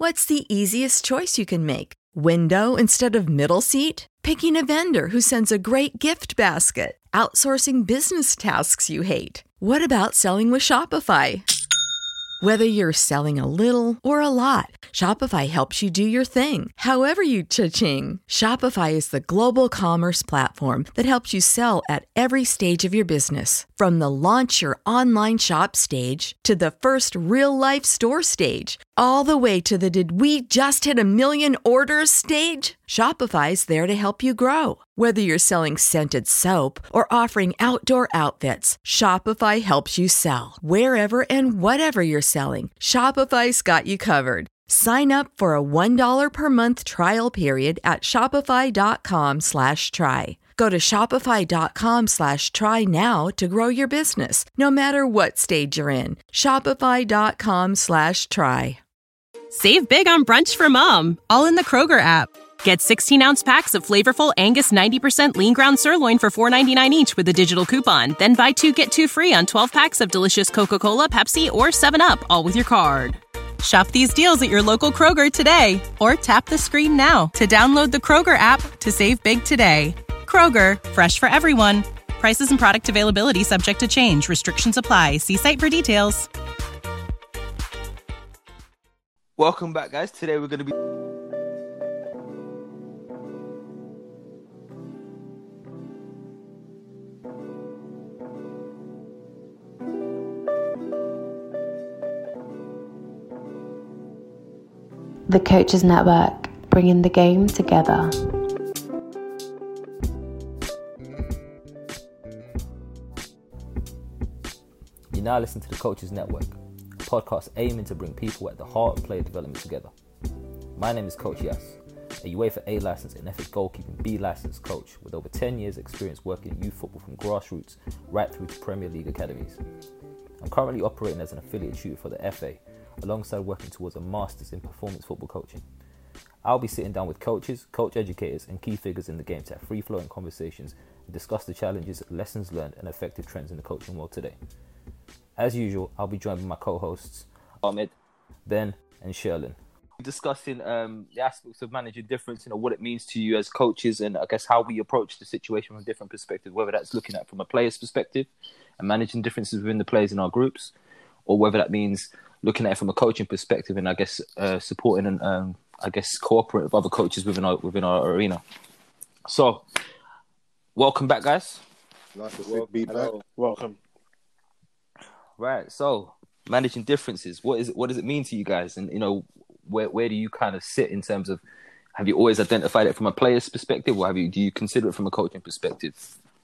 What's the easiest choice you can make? Window instead of middle seat? Picking a vendor who sends a great gift basket? Outsourcing business tasks you hate? What about selling with Shopify? Whether you're selling a little or a lot, Shopify helps you do your thing, however you cha-ching. Shopify is the global commerce platform that helps you sell at every stage of your business. From the launch your online shop stage to the first real-life store stage, all the way to the did we just hit a million orders stage. Shopify's there to help you grow. Whether you're selling scented soap or offering outdoor outfits, Shopify helps you sell. Wherever and whatever you're selling, Shopify's got you covered. Sign up for a $1 per month trial period at shopify.com/try. Go to shopify.com/try now to grow your business, no matter what stage you're in. Shopify.com/try. Save big on brunch for mom, all in the Kroger app. Get 16-ounce packs of flavorful Angus 90% lean ground sirloin for $4.99 each with a digital coupon. Then buy 2, get 2 free on 12 packs of delicious Coca-Cola, Pepsi, or 7-Up, all with your card. Shop these deals at your local Kroger today, or tap the screen now to download the Kroger app to save big today. Kroger, fresh for everyone. Prices and product availability subject to change. Restrictions apply. See site for details. Welcome back, guys. Today we're going to be... The Coaches Network, bringing the game together. You now listen to the Coaches Network, a podcast aiming to bring people at the heart of player development together. My name is Coach Yas, a UEFA A licensed and FA goalkeeping B licensed coach with over 10 years experience working in youth football from grassroots right through to Premier League academies. I'm currently operating as an affiliate tutor for the FA, alongside working towards a master's in performance football coaching. I'll be sitting down with coaches, coach educators and key figures in the game to have free-flowing conversations and discuss the challenges, lessons learned and effective trends in the coaching world today. As usual, I'll be joined by my co-hosts Ahmed, Ben and Sherlin. Discussing the aspects of managing difference, what it means to you as coaches, and I guess how we approach the situation from a different perspective, whether that's looking at from a player's perspective and managing differences within the players in our groups, or whether that means looking at it from a coaching perspective and I guess supporting and cooperating with other coaches within our arena. So, welcome back, guys. Nice to be back. Welcome. Right. So, managing differences. What does it mean to you guys? And where do you kind of sit in terms of, have you always identified it from a player's perspective, or do you consider it from a coaching perspective?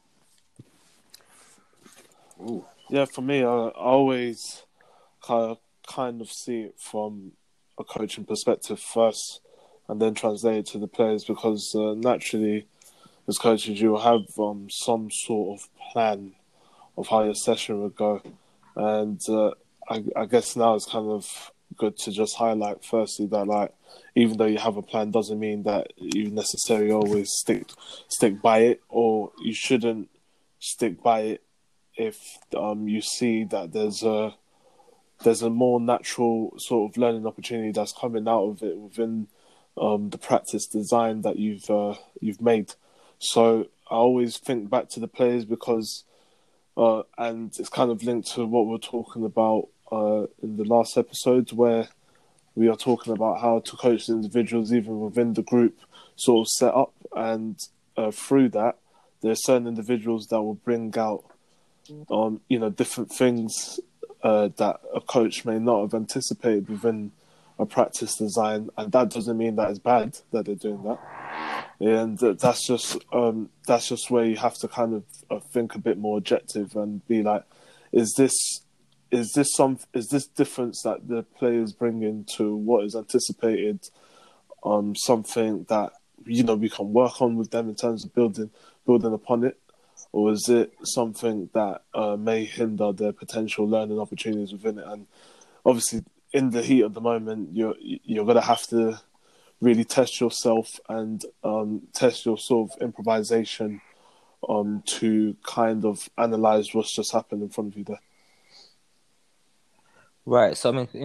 Ooh. Yeah, for me, I always kind of see it from a coaching perspective first and then translate it to the players, because naturally as coaches you will have some sort of plan of how your session would go, and I guess now it's kind of good to just highlight firstly that even though you have a plan doesn't mean that you necessarily always stick by it, or you shouldn't stick by it if you see that there's a more natural sort of learning opportunity that's coming out of it within the practice design that you've made. So I always think back to the players because, and it's kind of linked to what we're talking about in the last episode, where we are talking about how to coach the individuals even within the group sort of set up, and through that there are certain individuals that will bring out different things that a coach may not have anticipated within a practice design, and that doesn't mean that it's bad that they're doing that. And that's just where you have to kind of think a bit more objective and be like, is this difference that the players bring into what is anticipated something that we can work on with them in terms of building upon it, or is it something that may hinder their potential learning opportunities within it? And obviously, in the heat of the moment, you're going to have to really test yourself and test your sort of improvisation to kind of analyze what's just happened in front of you there. Right. So, I mean,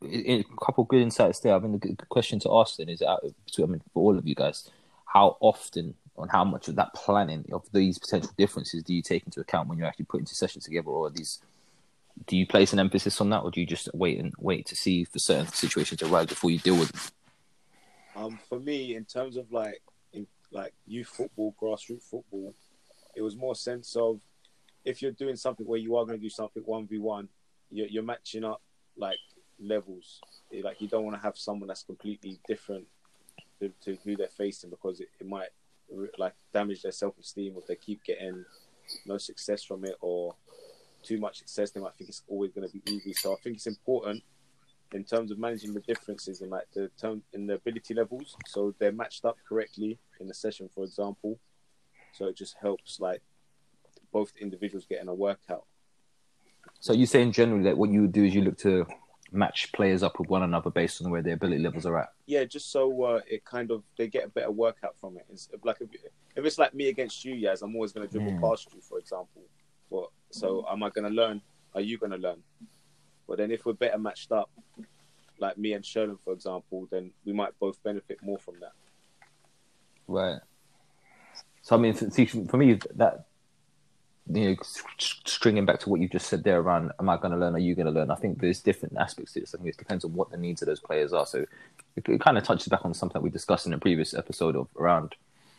a couple of good insights there. I mean, the good question to ask then is, for all of you guys, how often and how much of that planning of these potential differences do you take into account when you're actually putting sessions together, or do you place an emphasis on that, or do you just wait to see if certain situations arise before you deal with them? For me, in terms of like youth football, grassroots football, it was more sense of if you're doing something where you are going to do something 1v1, you're matching up like levels. Like you don't want to have someone that's completely different to who they're facing, because it might like damage their self-esteem if they keep getting no success from it, or too much success. They might think it's always going to be easy. So I think it's important in terms of managing the differences in like in the ability levels, so they're matched up correctly in the session, for example. So it just helps like both individuals getting a workout. So you're saying generally that what you would do is you look to match players up with one another based on where their ability levels are at? Yeah, just so they get a better workout from it. It's like if it's like me against you, Yaz, I'm always going to dribble past you, for example. But so am I going to learn? Are you going to learn? But then if we're better matched up, like me and Sherlin, for example, then we might both benefit more from that. Right. So I mean, for me, that, you know, stringing back to what you just said there around, am I going to learn? Are you going to learn? I think there's different aspects to this. I think it depends on what the needs of those players are. So it kind of touches back on something that we discussed in a previous episode of around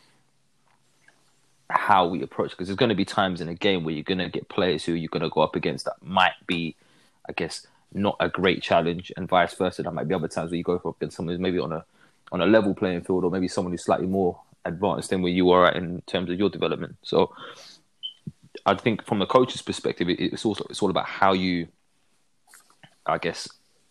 how we approach, because there's going to be times in a game where you're going to get players who you're going to go up against that might be, I guess, not a great challenge, and vice versa. There might be other times where you go up against someone who's maybe on a level playing field, or maybe someone who's slightly more advanced than where you are at in terms of your development. So I think from the coach's perspective, it's all about how you, I guess,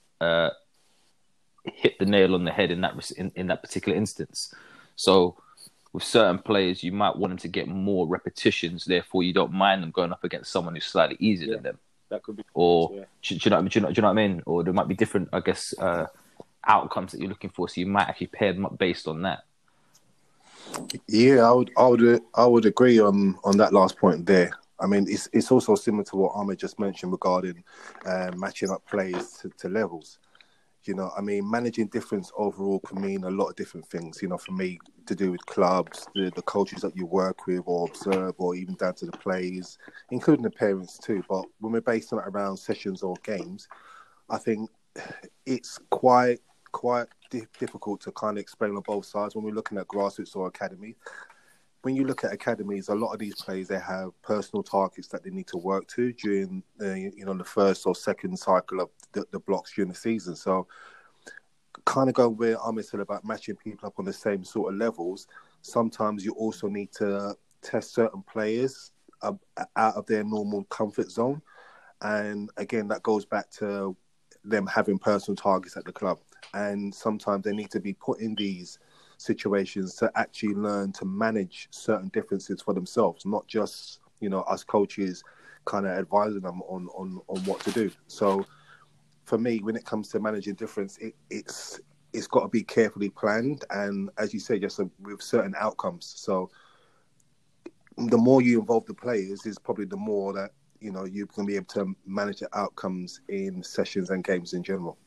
hit the nail on the head in that particular instance. So with certain players, you might want them to get more repetitions. Therefore, you don't mind them going up against someone who's slightly easier than them. That could be. Or do you know what I mean? Or there might be different, I guess, outcomes that you're looking for. So you might actually pair them up based on that. Yeah, I would agree on that last point there. I mean, it's also similar to what Ahmed just mentioned regarding matching up players to levels. You know, I mean, managing difference overall can mean a lot of different things. You know, for me, to do with clubs, the coaches that you work with or observe, or even down to the players, including the parents too. But when we're basing it around sessions or games, I think it's quite difficult to kind of explain on both sides when we're looking at grassroots or academy. When you look at academies, a lot of these players, they have personal targets that they need to work to during the first or second cycle of the blocks during the season. So kind of going where Ahmed said about matching people up on the same sort of levels, sometimes you also need to test certain players out of their normal comfort zone. And again, that goes back to them having personal targets at the club. And sometimes they need to be put in these situations to actually learn to manage certain differences for themselves, not just, us coaches kind of advising them on what to do. So for me, when it comes to managing difference, it's got to be carefully planned. And as you say, just with certain outcomes. So the more you involve the players is probably the more that, you're going to be able to manage the outcomes in sessions and games in general.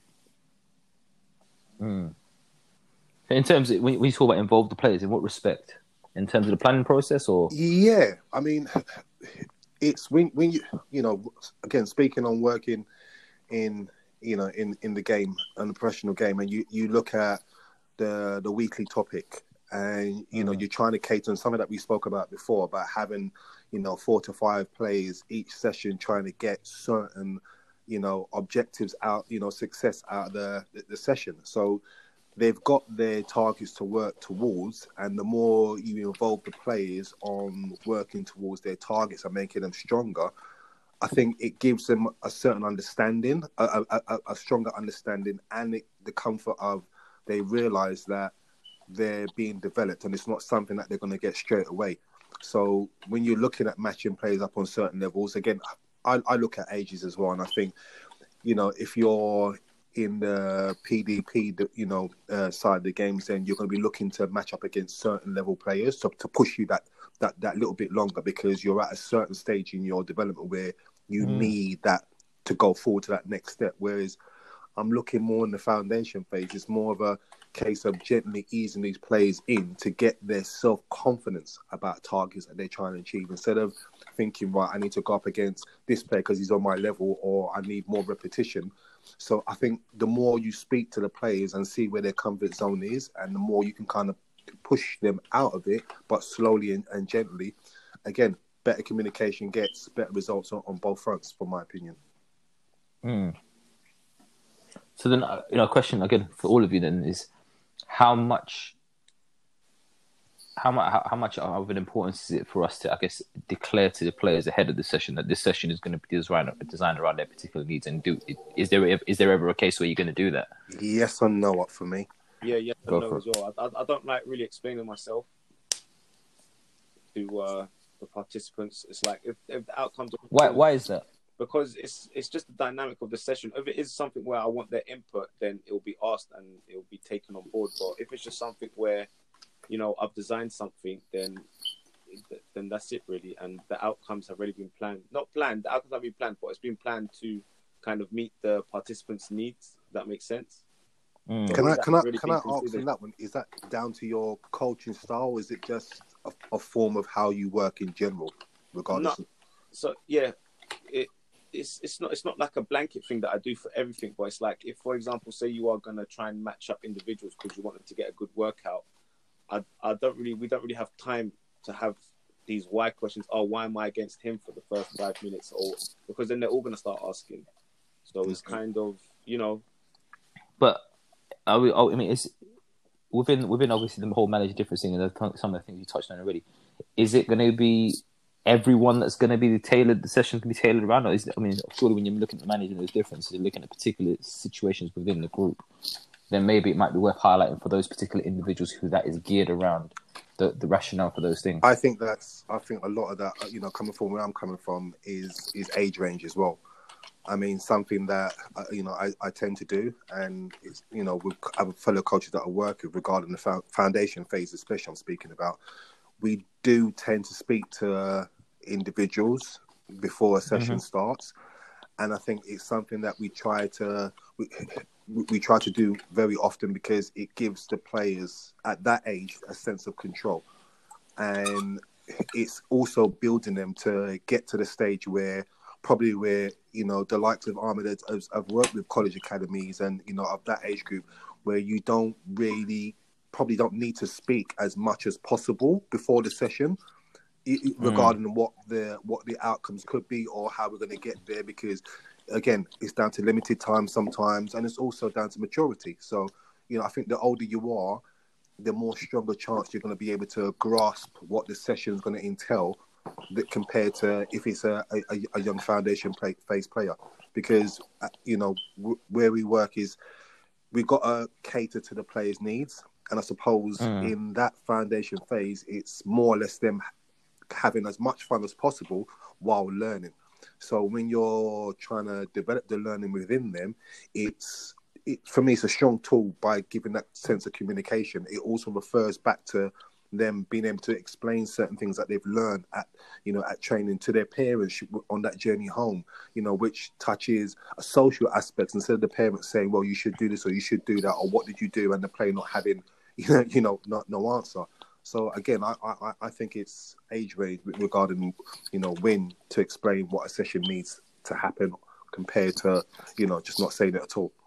Mm. In terms of, when you talk about involve the players, in what respect? In terms of the planning process, or? Yeah, I mean, it's when you, again, speaking on working in the game and the professional game, and you look at the weekly topic, and you're trying to cater on something that we spoke about before about having 4 to 5 players each session, trying to get certain objectives out, success out of the session. So they've got their targets to work towards, and the more you involve the players on working towards their targets and making them stronger, I think it gives them a certain understanding, a stronger understanding, and the comfort of they realise that they're being developed and it's not something that they're going to get straight away. So when you're looking at matching players up on certain levels, again, I look at ages as well, and I think, if you're in the PDP, side of the games, then you're going to be looking to match up against certain level players to push you that little bit longer, because you're at a certain stage in your development where you need that to go forward to that next step. Whereas I'm looking more in the foundation phase. It's more of a case of gently easing these players in to get their self-confidence about targets that they're trying to achieve, instead of thinking, right, I need to go up against this player because he's on my level, or I need more repetition. So I think the more you speak to the players and see where their comfort zone is, and the more you can kind of push them out of it, but slowly and gently, again, better communication gets better results on both fronts, from my opinion. So then, a question again for all of you then is, how much of an importance is it for us to, I guess, declare to the players ahead of the session that this session is going to be designed around their particular needs? And is there ever a case where you're going to do that? Yes or no up for me? Yeah, and no as well. I don't like really explaining myself to the participants. It's like if the outcomes. Why is that? Because it's just the dynamic of the session. If it is something where I want their input, then it will be asked and it will be taken on board. But if it's just something where, I've designed something, then that's it really. And the outcomes have already been planned. Not planned, the outcomes have been planned, but it's been planned to kind of meet the participants' needs. If that makes sense. Can I ask on that one? Is that down to your coaching style? Or is it just a form of how you work in general, regardless? No. So yeah, it's not like a blanket thing that I do for everything, but it's like, if, for example, say you are gonna try and match up individuals because you want them to get a good workout, we don't really have time to have these why questions. Oh, why am I against him for the first 5 minutes? Or because then they're all gonna start asking. So it's kind of, But I mean, it's within obviously the whole manager difference thing, and some of the things you touched on already. Is it going to be everyone that's going to be the session can be tailored around? Or surely when you're looking at managing those differences, you're looking at particular situations within the group, then maybe it might be worth highlighting for those particular individuals who that is geared around the rationale for those things. I think a lot of that, coming from where I'm coming from, is age range as well. I mean, something that, I tend to do, and it's, with other fellow coaches that I work with regarding the foundation phase, especially I'm speaking about, we do tend to speak to individuals before a session starts. And I think it's something that we try to do very often, because it gives the players at that age a sense of control. And it's also building them to get to the stage where the likes of Ahmed have worked with college academies and, of that age group, where you probably don't need to speak as much as possible before the session regarding what the outcomes could be or how we're going to get there, because again, it's down to limited time sometimes, and it's also down to maturity. So, I think the older you are, the more stronger chance you're going to be able to grasp what the session is going to entail, that compared to if it's a young foundation phase player. Because where we work is we've got to cater to the players' needs, and I suppose in that foundation phase, it's more or less them having as much fun as possible while learning. So when you're trying to develop the learning within them, for me, it's a strong tool by giving that sense of communication. It also refers back to them being able to explain certain things that they've learned at training to their parents on that journey home, which touches a social aspect, instead of the parents saying, well, you should do this or you should do that, or what did you do, and the player not having, no answer. So again, I think it's age range regarding, when to explain what a session needs to happen compared to, just not saying it at all.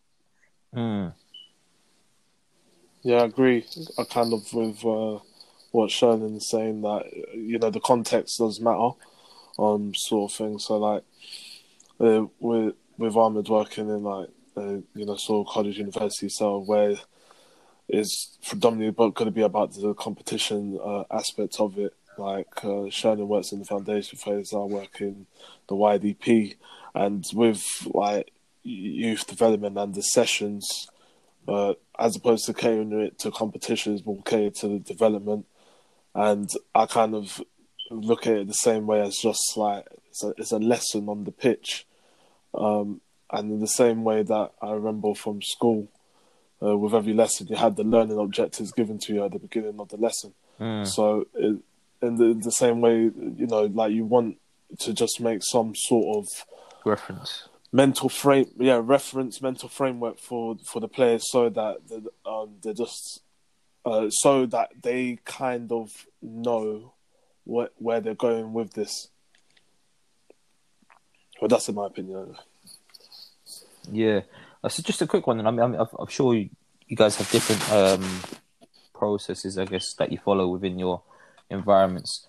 Yeah, I agree. I kind of with what Sherman is saying, that the context does matter, sort of thing. So like with Ahmed working in sort of college university, so where it's predominantly going to be about the competition aspect of it. Like Sherman works in the foundation phase, I work in the YDP, and with like youth development and the sessions. As opposed to catering it to competitions, we'll cater to the development. And I kind of look at it the same way as just like it's a lesson on the pitch. And in the same way that I remember from school, with every lesson, you had the learning objectives given to you at the beginning of the lesson. So in the same way, like you want to just make some sort of reference. mental framework for the players, so that they're just so that they kind of know where they're going with this. Well, that's in my opinion. Yeah. So just a quick one. I mean, I'm sure you guys have different processes, I guess, that you follow within your environments.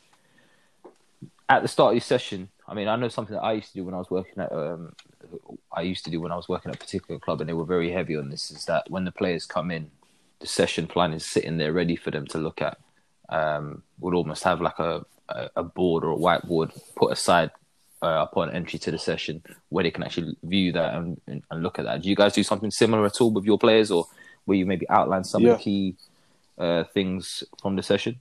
At the start of your session, I mean, I know something that I used to do when I was working at a particular club, and they were very heavy on this, is that when the players come in, the session plan is sitting there ready for them to look at. Would almost have like a board or a whiteboard put aside upon entry to the session where they can actually view that and look at that. Do you guys do something similar at all with your players, or where you maybe outline some of the key things from the session?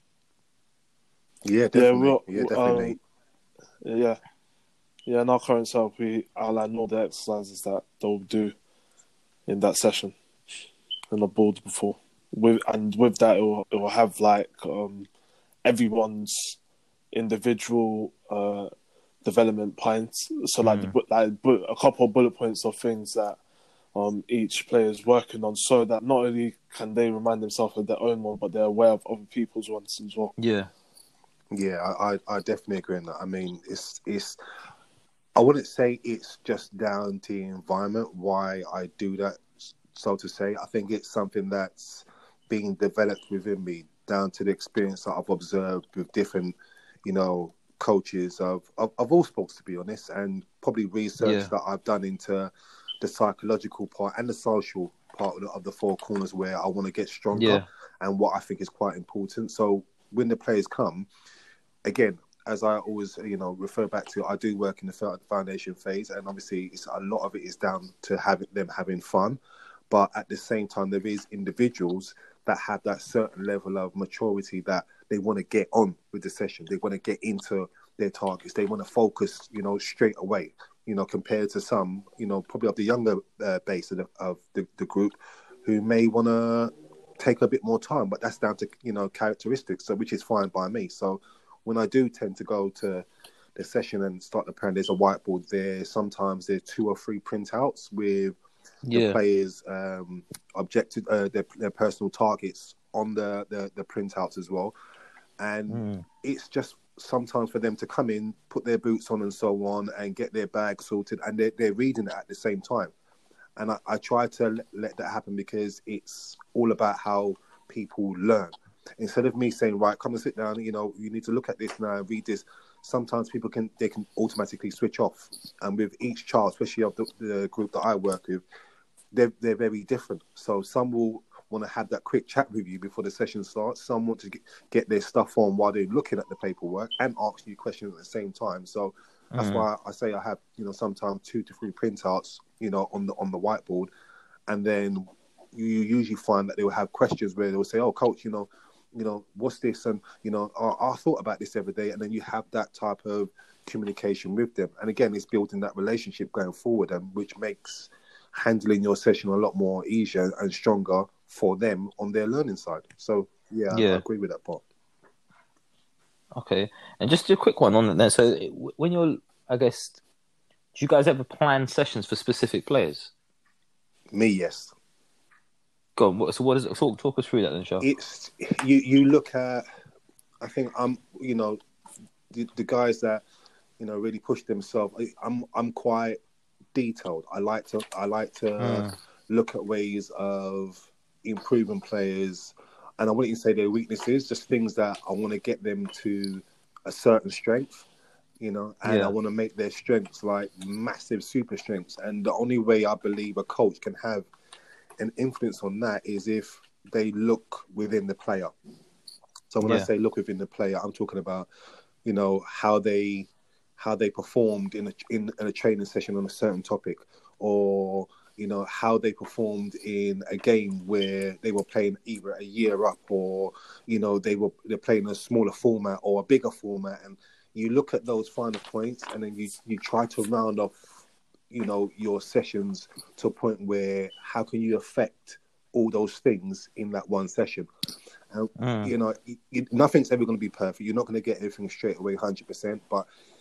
Yeah, definitely. Yeah. In our current setup, we outline all the exercises that they'll do in that session on the board before. With that, it will have like everyone's individual development points. So like a couple of bullet points of things that each player is working on, so that not only can they remind themselves of their own one, but they're aware of other people's ones as well. Yeah, I definitely agree on that. I mean, it's I wouldn't say it's just down to the environment why I do that, so to say. I think it's something that's being developed within me, down to the experience that I've observed with different, coaches of all sports, to be honest, and probably research that I've done into the psychological part and the social part of the four corners, where I want to get stronger and what I think is quite important. So when the players come, again, as I always, refer back to, I do work in the foundation phase, and obviously a lot of it is down to them having fun. But at the same time, there is individuals that have that certain level of maturity that they want to get on with the session. They want to get into their targets. They want to focus, straight away, compared to some, probably of the younger base of the group who may want to take a bit more time. But that's down to, characteristics, so which is fine by me. So when I do tend to go to the session and start the plan, there's a whiteboard there. Sometimes there's 2 or 3 printouts with the players' objective, their personal targets on the printouts as well. And it's just sometimes for them to come in, put their boots on and so on, and get their bag sorted, and they're reading it at the same time. And I try to let that happen, because it's all about how people learn. Instead of me saying, right, come and sit down, you need to look at this now and read this. Sometimes people can automatically switch off. And with each child, especially of the group that I work with, they're very different. So some will want to have that quick chat with you before the session starts. Some want to get their stuff on while they're looking at the paperwork and ask you questions at the same time. So that's why I say I have, sometimes 2 to 3 printouts, on the whiteboard. And then you usually find that they will have questions where they will say, oh, coach, what's this? And, I thought about this every day. And then you have that type of communication with them. And again, it's building that relationship going forward, and which makes handling your session a lot more easier and stronger for them on their learning side. So, I agree with that part. Okay. And just a quick one on that then. So when you're, I guess, do you guys ever plan sessions for specific players? Me, yes. Go on. So what is it? Talk us through that then, Shah. It's, you look at, I think the guys that, really push themselves, I'm quite detailed. I like to look at ways of improving players, and I wouldn't even say their weaknesses, just things that I want to get them to a certain strength, and I want to make their strengths like massive super strengths. And the only way I believe a coach can have an influence on that is if they look within the player. So when I say look within the player, I'm talking about, how they performed in a training session on a certain topic, or how they performed in a game where they were playing either a year up, or they're playing a smaller format or a bigger format, and you look at those final points, and then you try to round off your sessions to a point where how can you affect all those things in that one session. And nothing's ever going to be perfect. You're not going to get everything straight away 100%, but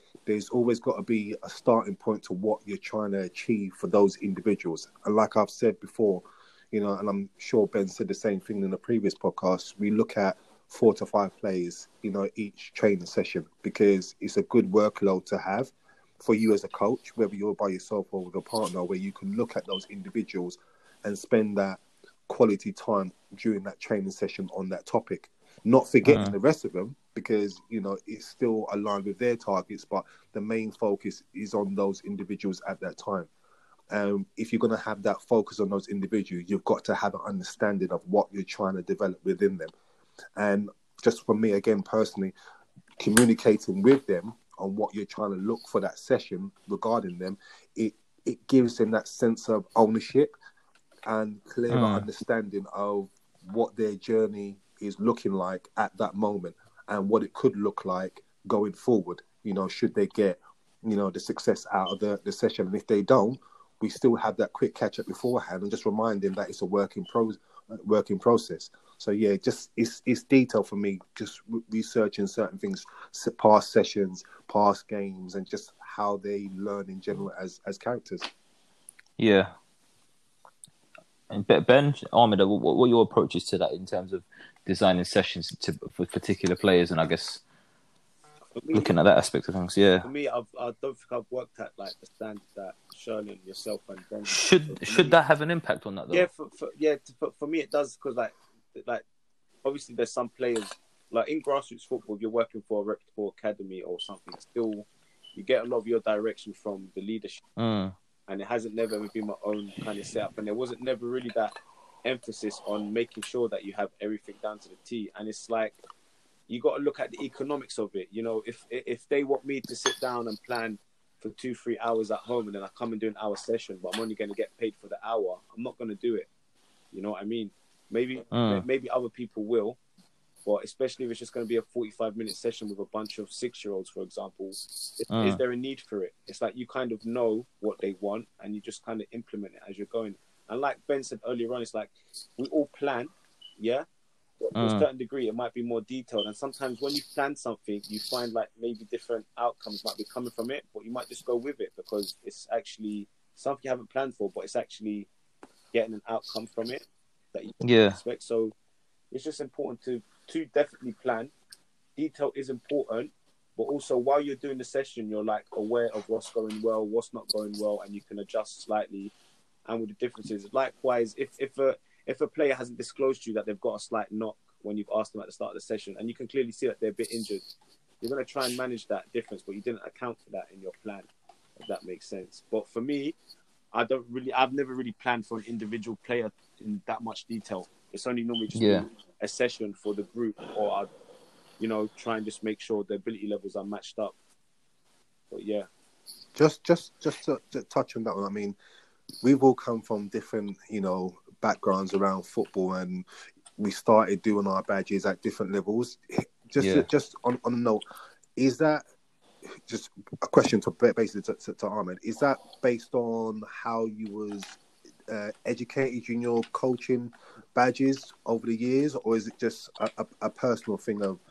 there's always got to be a starting point to what you're trying to achieve for those individuals. And like I've said before, you know, and I'm sure Ben said the same thing in the previous podcast, we look at 4 to 5 players, you know, each training session, because it's a good workload to have for you as a coach, whether you're by yourself or with a partner, where you can look at those individuals and spend that quality time during that training session on that topic, not forgetting the rest of them, because, you know, it's still aligned with their targets, but the main focus is on those individuals at that time. If you're going to have that focus on those individuals, you've got to have an understanding of what you're trying to develop within them. And just for me, again, personally, communicating with them on what you're trying to look for that session regarding them, it gives them that sense of ownership and clearer understanding of what their journey is looking like at that moment and what it could look like going forward, you know, should they get, you know, the success out of the session. And if they don't, we still have that quick catch up beforehand and just remind them that it's a working process. So yeah, just it's detail for me, just researching certain things, past sessions, past games, and just how they learn in general as characters. Yeah. And Ben, Ahmed, what are your approaches to that in terms of designing sessions for particular players, and I guess looking at that aspect of things? Yeah. For me, I don't think I've worked at like the standard that Sherlin, yourself, and Ben. Should that have an impact on that though? Yeah, for me it does, because like obviously there's some players like in grassroots football, if you're working for a reputable academy or something, still you get a lot of your direction from the leadership. And it hasn't never been my own kind of setup, and there wasn't never really that emphasis on making sure that you have everything down to the T. And it's like you got to look at the economics of it. You know, if they want me to sit down and plan for 2-3 hours at home, and then I come and do an hour session, but I'm only going to get paid for the hour, I'm not going to do it. You know what I mean? Maybe other people will, but especially if it's just going to be a 45-minute session with a bunch of 6-year-olds, for example, is there a need for it? It's like you kind of know what they want and you just kind of implement it as you're going. And like Ben said earlier on, it's like we all plan, yeah? But to a certain degree, it might be more detailed. And sometimes when you plan something, you find like maybe different outcomes might be coming from it, but you might just go with it because it's actually something you haven't planned for, but it's actually getting an outcome from it that you can expect. So it's just important to definitely plan. Detail is important, but also while you're doing the session, you're like aware of what's going well, what's not going well, and you can adjust slightly. And with the differences, likewise, if a player hasn't disclosed to you that they've got a slight knock when you've asked them at the start of the session, and you can clearly see that they're a bit injured, you're going to try and manage that difference, but you didn't account for that in your plan, if that makes sense. But for me, I've never really planned for an individual player in that much detail. It's only normally just a session for the group, or I'd, try and just make sure the ability levels are matched up. But yeah. Just to touch on that one, I mean, we've all come from different, backgrounds around football, and we started doing our badges at different levels. Just on a note, is that just a question to Ahmed? Is that based on how you was educated in your coaching badges over the years, or is it just a personal thing of,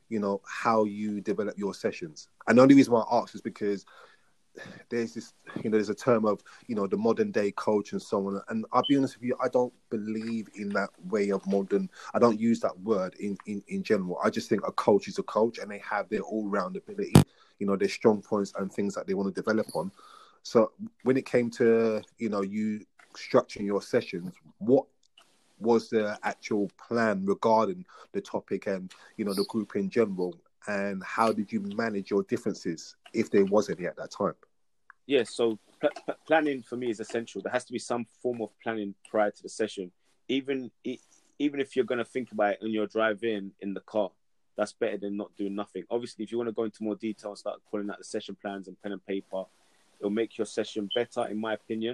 how you develop your sessions? And the only reason why I ask is because there's this, there's a term of, the modern day coach and so on. And I'll be honest with you, I don't believe in that way of modern. I don't use that word in general. I just think a coach is a coach, and they have their all-round ability, their strong points and things that they want to develop on. So when it came to, you structuring your sessions, what was the actual plan regarding the topic and, the group in general? And how did you manage your differences, if there was any at that time? Yeah, so planning for me is essential. There has to be some form of planning prior to the session. Even if you're going to think about it on your drive in the car, that's better than not doing nothing. Obviously, if you want to go into more detail and start pulling out the session plans and pen and paper, it'll make your session better, in my opinion.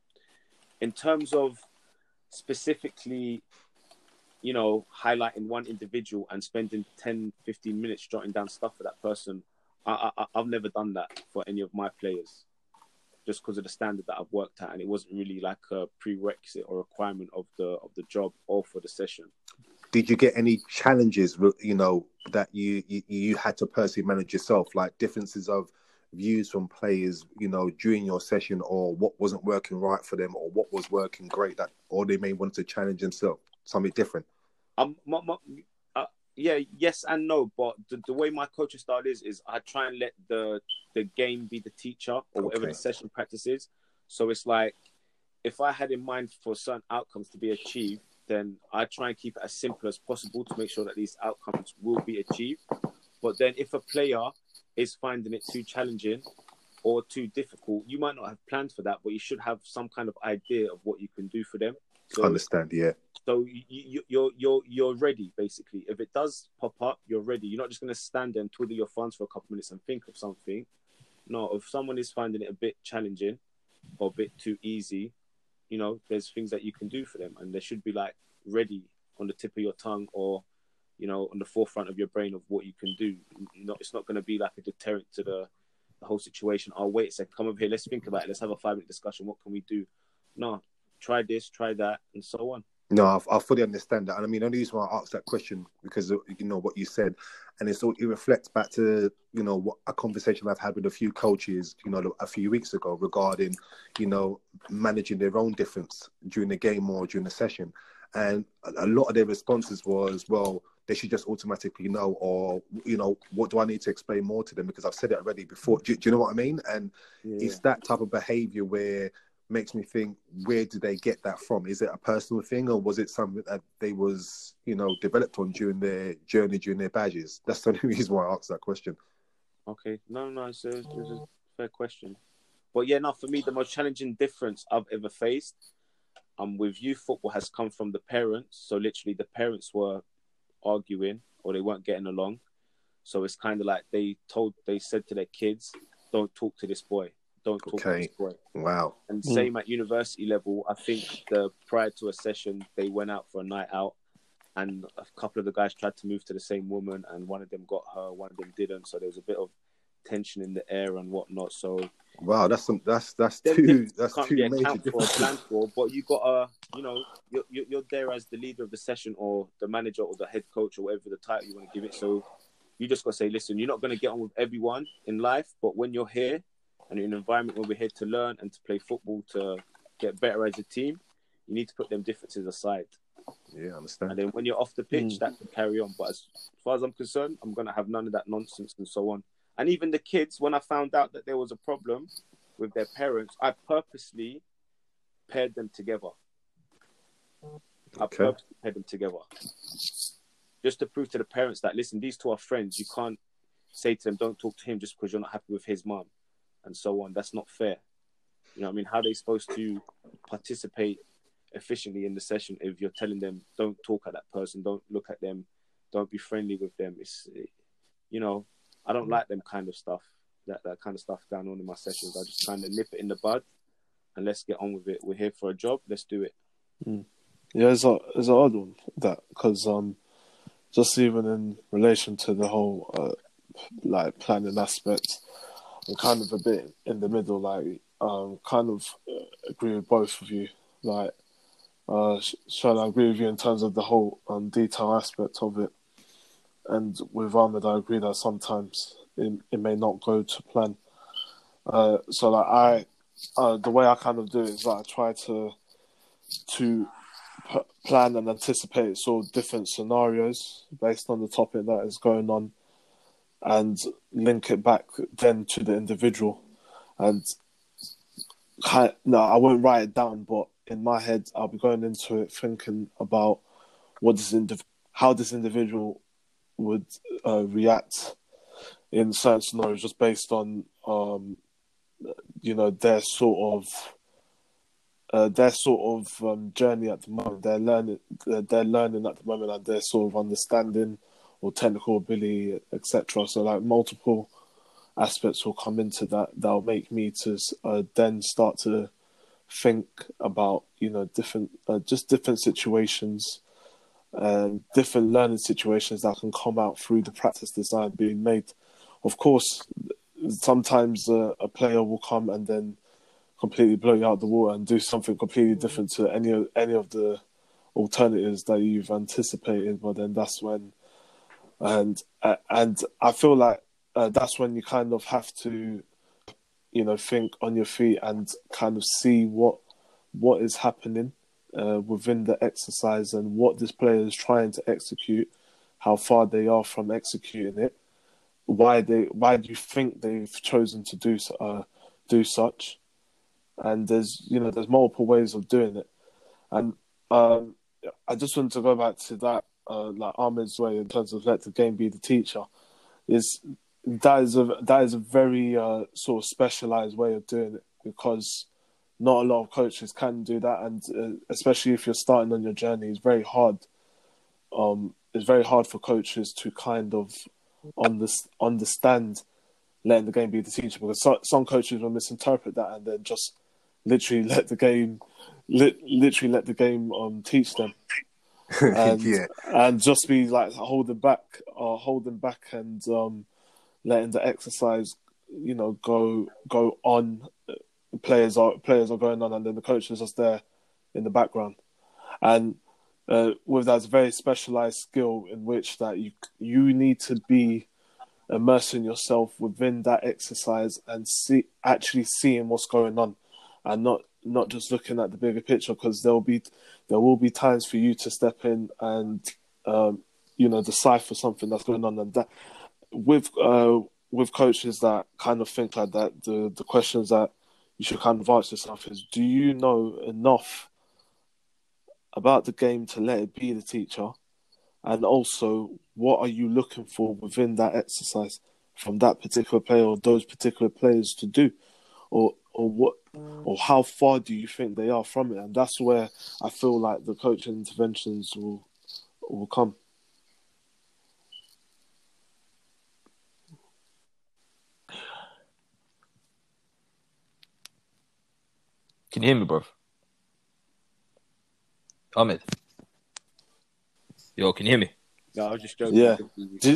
In terms of specifically, highlighting one individual and spending 10, 15 minutes jotting down stuff for that person, I've never done that for any of my players, just because of the standard that I've worked at, and it wasn't really like a prerequisite or requirement of the job or for the session. Did you get any challenges, that you had to personally manage yourself, like differences of views from players, during your session, or what wasn't working right for them, or what was working great, or they may want to challenge themselves, something different? Yeah, yes and no. But the way my coaching style is I try and let the game be the teacher, or whatever the session practice is. So it's like, if I had in mind for certain outcomes to be achieved, then I try and keep it as simple as possible to make sure that these outcomes will be achieved. But then if a player is finding it too challenging or too difficult, you might not have planned for that, but you should have some kind of idea of what you can do for them. So, I understand, yeah. So you're ready, basically. If it does pop up, you're ready. You're not just going to stand there and twiddle your thumbs for a couple of minutes and think of something. No, if someone is finding it a bit challenging or a bit too easy, there's things that you can do for them, and they should be like ready on the tip of your tongue, or on the forefront of your brain of what you can do. It's not going to be like a deterrent to the whole situation. Oh, wait a second, come over here, let's think about it, let's have a 5-minute discussion, what can we do? No, try this, try that, and so on. No, I fully understand that. And I mean, the only reason why I asked that question, because what you said, and it reflects back to what a conversation I've had with a few coaches a few weeks ago regarding managing their own difference during the game or during the session. And a lot of their responses was, well, they should just automatically know, or what do I need to explain more to them, because I've said it already before. Do you know what I mean? And it's that type of behavior where makes me think, where did they get that from? Is it a personal thing, or was it something that they was developed on during their journey, during their badges? That's the only reason why I asked that question. Okay, no, it's a fair question. But yeah, no, for me, the most challenging difference I've ever faced with youth football has come from the parents. So literally the parents were arguing, or they weren't getting along. So it's kind of like they said to their kids, don't talk to this boy. Don't talk to this boy. Wow. And same at university level, I think prior to a session, they went out for a night out, and a couple of the guys tried to move to the same woman, and one of them got her, one of them didn't. So there was a bit of tension in the air and whatnot. So wow, that's two major differences. But you got you're there as the leader of the session, or the manager, or the head coach, or whatever the title you want to give it. So you just got to say, listen, you're not going to get on with everyone in life, but when you're here and in an environment where we're here to learn and to play football, to get better as a team, you need to put them differences aside. Yeah, I understand. And then when you're off the pitch, that can carry on. But as far as I'm concerned, I'm going to have none of that nonsense and so on. And even the kids, when I found out that there was a problem with their parents, I purposely paired them together. I purposely paired them together. Just to prove to the parents that, listen, these two are friends. You can't say to them, don't talk to him just because you're not happy with his mum, and so on. That's not fair. You know what I mean? How are they supposed to participate efficiently in the session if you're telling them, don't talk at that person, don't look at them, don't be friendly with them? It's, I don't like them kind of stuff, that kind of stuff going on in my sessions. I just kind of nip it in the bud and let's get on with it. We're here for a job, let's do it. Yeah, it's an odd one, that, because just even in relation to the whole planning aspect, I'm kind of a bit in the middle. Kind of agree with both of you. Sean, I agree with you in terms of the whole detail aspect of it, and with Ahmed, I agree that sometimes it may not go to plan. The way I kind of do it is I try to plan and anticipate sort of different scenarios based on the topic that is going on, and link it back then to the individual. And I won't write it down, but in my head, I'll be going into it thinking about how this individual would react in certain scenarios, just based on their sort of journey at the moment. They're learning at the moment, and their sort of understanding or technical ability, etc. So multiple aspects will come into that. That'll make me to then start to think about different situations and different learning situations that can come out through the practice design being made. Of course, sometimes a player will come and then completely blow you out the water and do something completely different to any of the alternatives that you've anticipated. But then that's when, and I feel like that's when you kind of have to think on your feet and kind of see what is happening within the exercise and what this player is trying to execute, how far they are from executing it, why do you think they've chosen to do such, and there's multiple ways of doing it, and I just wanted to go back to that like Ahmed's way in terms of let the game be the teacher. That is a very sort of specialized way of doing it, because not a lot of coaches can do that, and especially if you're starting on your journey, it's very hard. It's very hard for coaches to kind of understand letting the game be the teacher, because some coaches will misinterpret that and then just literally let the game teach them, and just be like holding back and letting the exercise go on. Players are going on, and then the coach is just there in the background. And with that, it's a very specialized skill in which that you need to be immersing yourself within that exercise and actually seeing what's going on, and not just looking at the bigger picture, because there will be times for you to step in and decipher something that's going on. And that with coaches that kind of think like that, the questions that you should kind of ask yourself is, do you know enough about the game to let it be the teacher? And also, what are you looking for within that exercise from that particular player or those particular players to do? Or how far do you think they are from it? And that's where I feel like the coaching interventions will come. Can you hear me, bro? Ahmed? Yo, can you hear me? No, I was just joking. Yeah.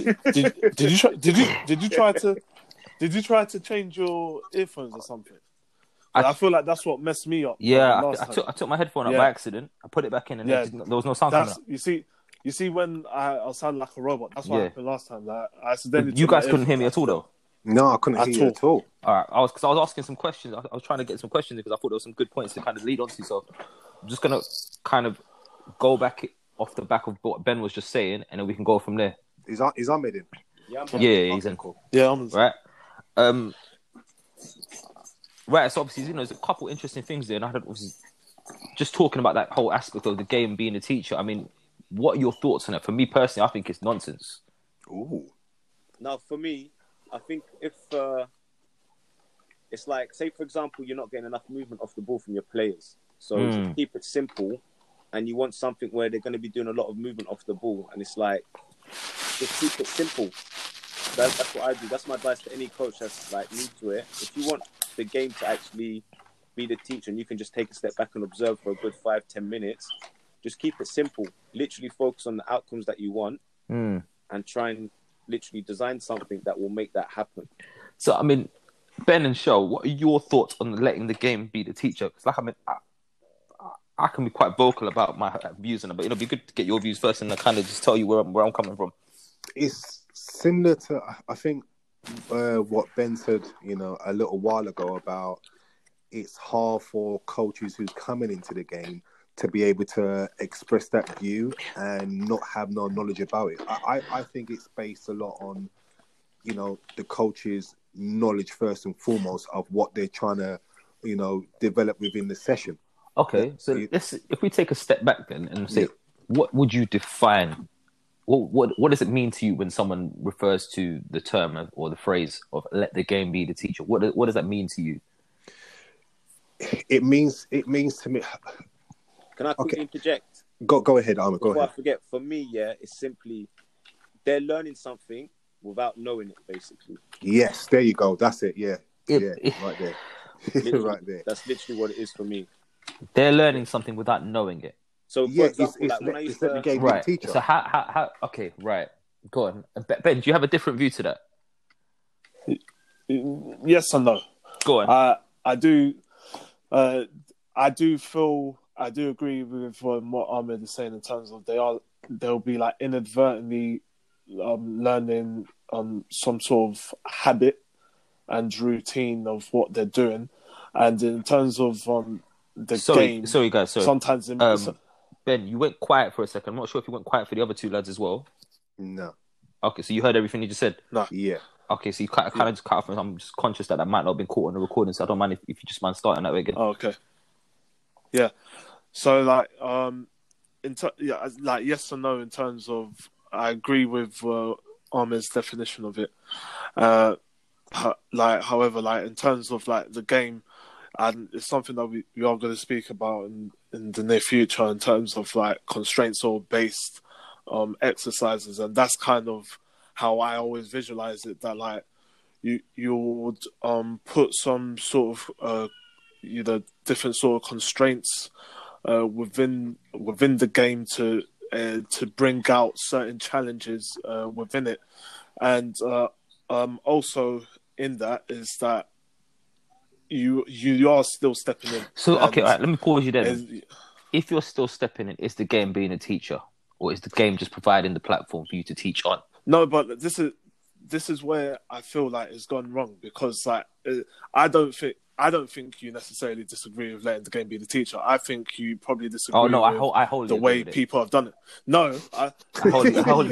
Did you try to change your earphones or something? I feel like that's what messed me up. Yeah, I took my headphone out by accident. I put it back in, and there was no sound coming out. You see, when I sounded like a robot, that's what happened last time. Like, I accidentally. You guys couldn't hear me at all, though. No, I couldn't hear you at all. All right, I was asking some questions. I was trying to get some questions because I thought there were some good points to kind of lead on to. So I'm just gonna kind of go back off the back of what Ben was just saying, and then we can go from there. Is Ahmed in? Yeah, he's in. Cool. Yeah, I'm right. Right. So obviously, there's a couple interesting things there, and I was just talking about that whole aspect of the game being a teacher. I mean, what are your thoughts on it? For me personally, I think it's nonsense. Ooh. Now, for me, I think if it's like, say, for example, you're not getting enough movement off the ball from your players. So just keep it simple, and you want something where they're going to be doing a lot of movement off the ball. And it's like, just keep it simple. That's what I do. That's my advice to any coach that's like new to it. If you want the game to actually be the teacher, and you can just take a step back and observe for a good 5-10 minutes, just keep it simple. Literally focus on the outcomes that you want, and try and literally design something that will make that happen. So, I mean, Ben and Show, what are your thoughts on letting the game be the teacher? Because, like, I mean, I can be quite vocal about my views on it, but it'll be good to get your views first and kind of just tell you where I'm coming from. It's similar to, I think, what Ben said, a little while ago about it's hard for coaches who's coming into the game to be able to express that view and not have no knowledge about it. I think it's based a lot on, the coach's knowledge first and foremost of what they're trying to, develop within the session. Okay, so if we take a step back then and say, what would you define? What does it mean to you when someone refers to the term or the phrase of "let the game be the teacher"? What does that mean to you? It means to me. Can I quickly interject? Go ahead, Ahmed. Go ahead. Before I forget, for me, it's simply they're learning something without knowing it, basically. Yes, there you go. That's it. Yeah, right there. Right there. That's literally what it is for me. They're learning something without knowing it. So, for example, when I used to... the game right. teacher. So how? Okay, right. Go on, Ben. Do you have a different view to that? Yes and no. Go on. I do. I do agree with what Ahmed is saying in terms of they'll be like inadvertently learning some sort of habit, and routine of what they're doing. And in terms of the game, sorry guys, sometimes Ben, you went quiet for a second. I'm not sure if you went quiet for the other two lads as well. No. Okay, so you heard everything he just said? No. Yeah. Okay, so you kind of just cut off. I'm just conscious that might not have been caught on the recording, so I don't mind if you just mind starting that way again. Oh, okay. Yeah. So yes or no in terms of, I agree with Ahmed's definition of it. However, in terms of the game, and it's something that we are going to speak about in the near future in terms of constraints or based exercises, and that's kind of how I always visualize it. That you would put some sort of different sort of constraints within the game to bring out certain challenges within it, and also in that is that you are still stepping in. So okay, all right, let me pause you there. If you're still stepping in, is the game being a teacher, or is the game just providing the platform for you to teach on? No, but this is where I feel it's gone wrong, because I don't think you necessarily disagree with letting the game be the teacher. I think you probably disagree. Oh no, with I hold the way people have done it. No, I hold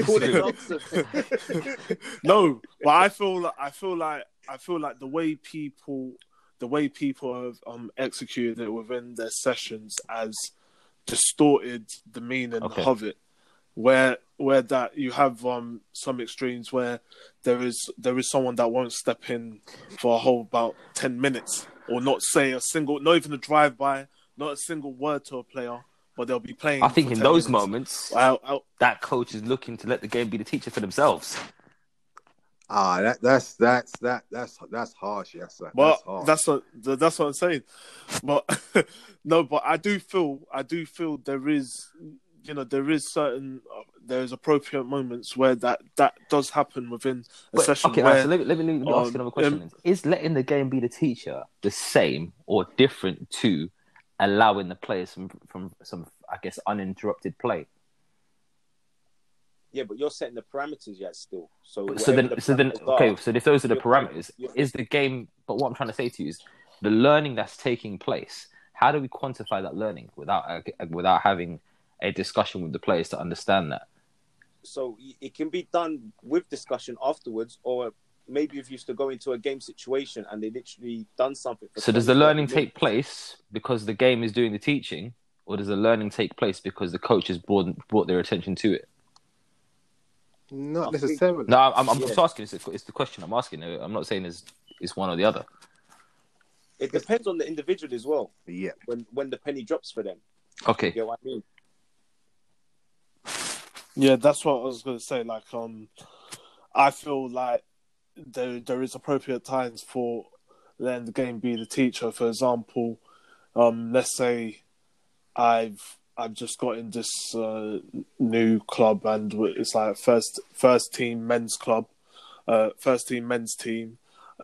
no, but I feel like the way people have executed it within their sessions has distorted the meaning of it. Where that you have some extremes where there is someone that won't step in for a whole about 10 minutes, or not say a single, not even a drive-by, not a single word to a player, but they'll be playing. I think in those moments, that coach is looking to let the game be the teacher for themselves. That's harsh. Yes, but that's harsh. That's what I'm saying. But no, but I do feel there is. There's appropriate moments where that does happen within a session. Okay, right, so let me ask another question. Is letting the game be the teacher the same or different to allowing the players from some, I guess, uninterrupted play? Yeah, but you're setting the parameters yet still. So if those are the parameters, is the game? But what I'm trying to say to you is the learning that's taking place. How do we quantify that learning without having a discussion with the players to understand that? So it can be done with discussion afterwards, or maybe if you used to go into a game situation and they literally done something. So does the learning take place because the game is doing the teaching, or does the learning take place because the coach has brought their attention to it? Not necessarily. No, I'm just asking. It's the question I'm asking. I'm not saying it's one or the other. It depends on the individual as well. Yeah. When the penny drops for them. Okay. You know what I mean? Yeah, that's what I was going to say. I feel like there is appropriate times for letting the game be the teacher. For example, let's say I've just got in this new club, and it's first team men's club, first team men's team.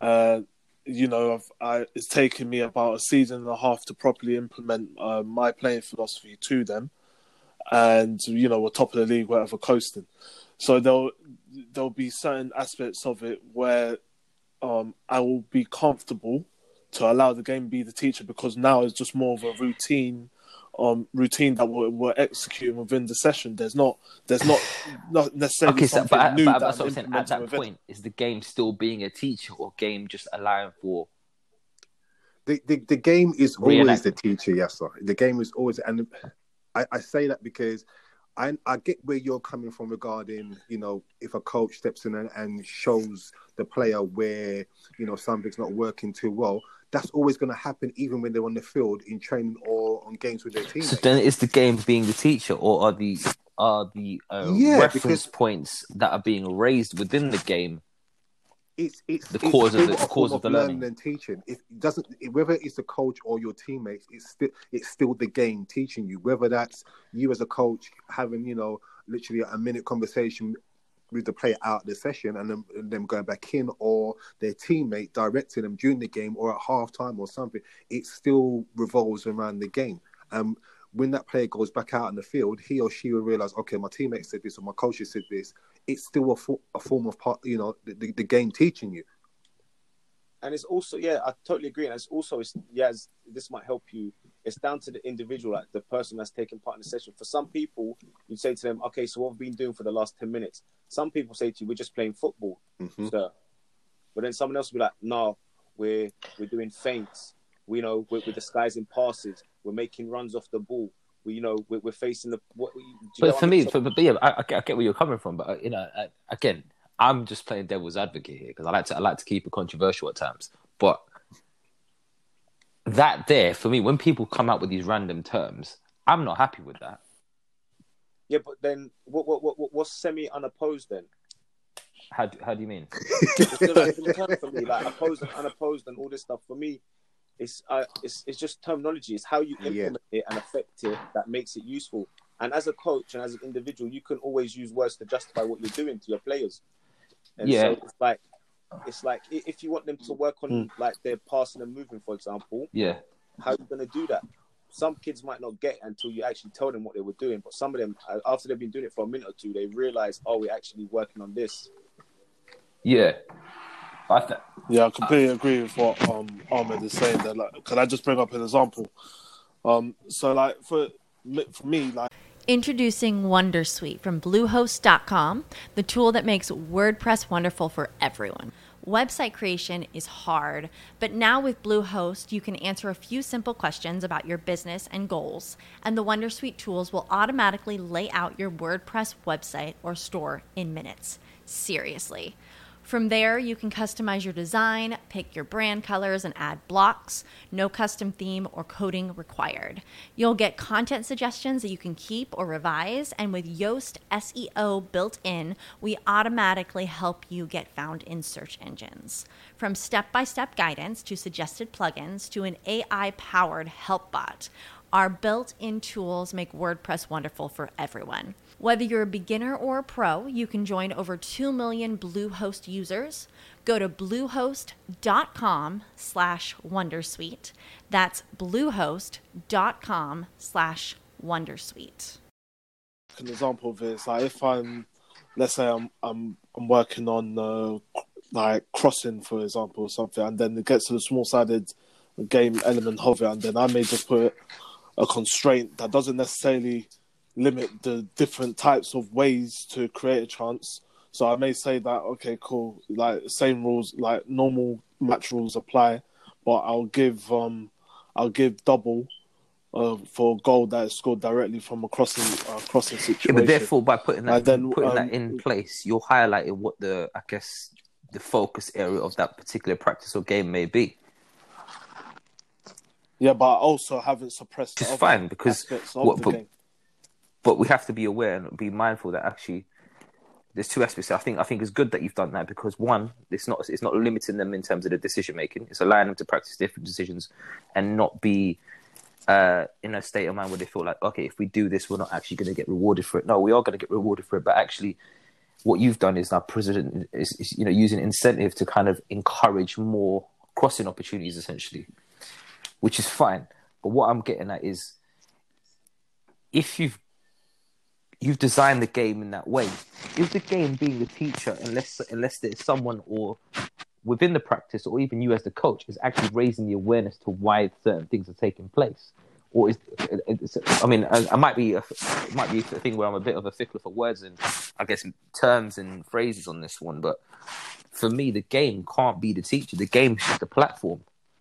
It's taken me about a season and a half to properly implement my playing philosophy to them. And we're top of the league, whatever, coasting. So there'll be certain aspects of it where I will be comfortable to allow the game be the teacher, because now it's just more of a routine that we're executing within the session. There's not necessarily something new. That's what I'm saying. At that point, is the game still being a teacher, or game just allowing for? The game is always the teacher. Yes, sir. The game is always, and I say that because I get where you're coming from regarding, if a coach steps in and shows the player where, something's not working too well, that's always going to happen even when they're on the field in training or on games with their teammates. So then is the game being the teacher, or are the reference points that are being raised within the game it's the cause of the learning and teaching? Whether it's the coach or your teammates, it's still the game teaching you. Whether that's you as a coach having literally a minute conversation with the player out of the session and them going back in, or their teammate directing them during the game or at halftime or something, it still revolves around the game. When that player goes back out in the field, he or she will realise, okay, my teammate said this or my coach said this. It's still a form of part, the game teaching you. it's also, I totally agree. And it's also, this might help you. It's down to the individual, like the person that's taking part in the session. For some people, you say to them, okay, so what have we been doing for the last 10 minutes? Some people say to you, we're just playing football, sir. But then someone else will be like, no, we're doing feints. We're disguising passes. We're making runs off the ball. We're facing the. But for me, I get where you're coming from. But again, I'm just playing devil's advocate here because I like to keep it controversial at times. But that there for me, when people come out with these random terms, I'm not happy with that. Yeah, but then what's semi-unopposed then? How do you mean? For me, like opposed and unopposed and all this stuff. For me, it's just terminology. It's how you implement it and affect it that makes it useful. And as a coach and as an individual, you can always use words to justify what you're doing to your players. And so it's like if you want them to work on like their passing and moving, for example, how are you going to do that? Some kids might not get it until you actually tell them what they were doing, but some of them, after they've been doing it for a minute or two, they realize, we're actually working on this. Yeah, I completely agree with what Ahmed is saying there. Like, can I just bring up an example? So like for me, like, introducing Wondersuite from Bluehost.com, the tool that makes WordPress wonderful for everyone. Website creation is hard, but now with Bluehost, you can answer a few simple questions about your business and goals, and the Wondersuite tools will automatically lay out your WordPress website or store in minutes. Seriously. From there, you can customize your design, pick your brand colors, and add blocks. No custom theme or coding required. You'll get content suggestions that you can keep or revise, and with Yoast SEO built in, we automatically help you get found in search engines. From step-by-step guidance to suggested plugins to an AI-powered help bot, our built-in tools make WordPress wonderful for everyone. Whether you're a beginner or a pro, you can join over 2 million Bluehost users. Go to bluehost.com/wondersuite. That's bluehost.com/wondersuite. An example of it is like if let's say I'm working on like crossing, for example, or something, and then it gets to the small-sided game element of it, and then I may just put a constraint that doesn't necessarily limit the different types of ways to create a chance. So I may say that, okay, cool, like same rules, like normal match rules apply, but I'll give double for a goal that is scored directly from a crossing situation. Yeah, but therefore, by putting that in place, you're highlighting what the focus area of that particular practice or game may be. Yeah, but I also haven't suppressed. It's fine because but we have to be aware and be mindful that actually there's two aspects. I think it's good that you've done that because one, it's not limiting them in terms of the decision making. It's allowing them to practice different decisions and not be in a state of mind where they feel like, okay, if we do this, we're not actually going to get rewarded for it. No, we are going to get rewarded for it, but actually, what you've done is now president is using incentive to kind of encourage more crossing opportunities, essentially, which is fine. But what I'm getting at is, if you've designed the game in that way, is the game being the teacher, unless there's someone or within the practice or even you as the coach is actually raising the awareness to why certain things are taking place? Or it might be a thing where I'm a bit of a stickler for words and I guess terms and phrases on this one, but for me, the game can't be the teacher. The game is the platform.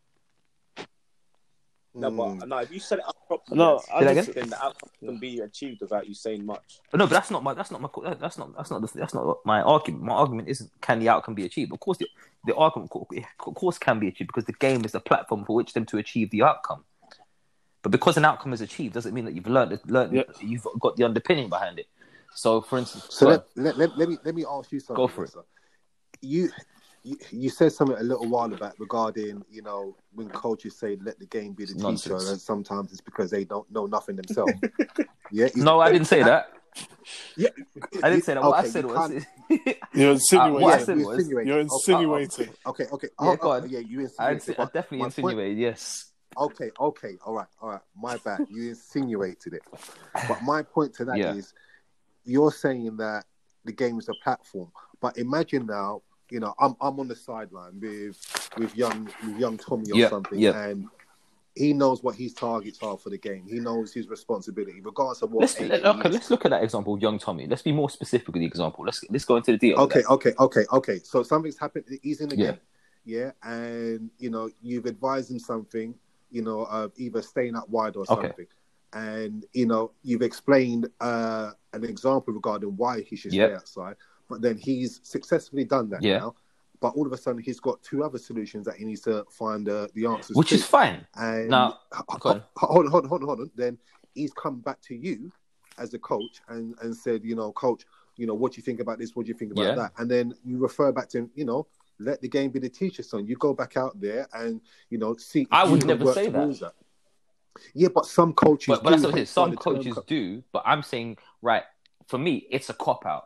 No, but if you set it up properly, then the outcome can be achieved without you saying much. No, but that's not my argument. My argument isn't can the outcome be achieved. Of course, the argument of course can be achieved because the game is the platform for which them to achieve the outcome. But because an outcome is achieved, doesn't mean that you've learned. You've got the underpinning behind it. So, for instance, let me ask you something. Go for it. You said something a little while back regarding, when coaches say let the game be the teacher, and sometimes it's because they don't know nothing themselves. No, I didn't say that. Yeah, I didn't say that. What I said was you're insinuating. What I said was you're insinuating. Okay. You insinuated. I definitely insinuated. Yes. Okay. All right. My bad. You insinuated it. But my point to that is, you're saying that the game is a platform. But imagine now, you know, I'm on the sideline with young Tommy or something, and he knows what his targets are for the game. He knows his responsibility, regardless of what. Let's look at that example, young Tommy. Let's be more specific with the example. Let's go into the detail. Okay. So something's happened. He's in the game, and you know you've advised him something, you know, of either staying out wide or something, and you know you've explained an example regarding why he should stay outside, but then he's successfully done that now. But all of a sudden, he's got two other solutions that he needs to find the answers which to. is fine. And now, hold on. Then he's come back to you as a coach and said, you know, coach, you know, what do you think about this? What do you think about that? And then you refer back to him, you know, let the game be the teacher, son. You go back out there and, you know, see. I would never say that. Yeah, but some coaches but that's what it is. Some coaches do, but I'm saying, right, for me, it's a cop-out.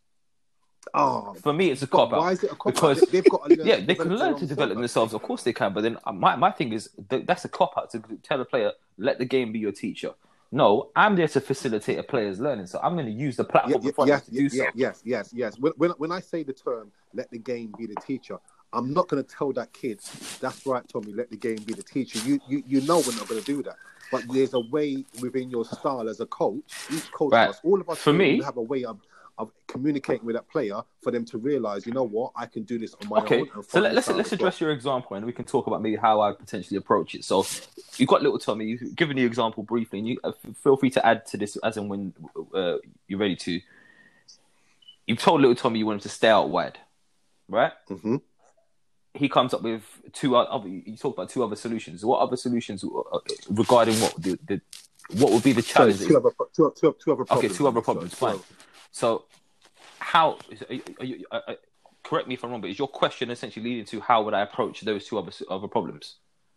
Oh, for me, it's a cop out. Why is it a cop because out? They've got to learn, they can learn to develop themselves. Of course, they can. But then my thing is that's a cop out to tell a player, let the game be your teacher. No, I'm there to facilitate a player's learning, so I'm going to use the platform in front of to do so. Yes. When I say the term, let the game be the teacher, I'm not going to tell that kid, that's right, Tommy, let the game be the teacher. You know we're not going to do that. But there's a way within your style as a coach. Each coach has, all of us for me, have a way of communicating with that player for them to realize, you know what, I can do this on my own. So let's address your example, and we can talk about maybe how I potentially approach it. So you've got little Tommy. You've given the example briefly, and you feel free to add to this as and when you're ready to. You've told little Tommy you want him to stay out wide, right? Mm-hmm. He comes up with two other. You talk about two other solutions. What other solutions regarding what what would be the challenge? Two other problems. Okay, two other problems. Fine. So, how? Correct me if I'm wrong, but is your question essentially leading to how would I approach those two other problems?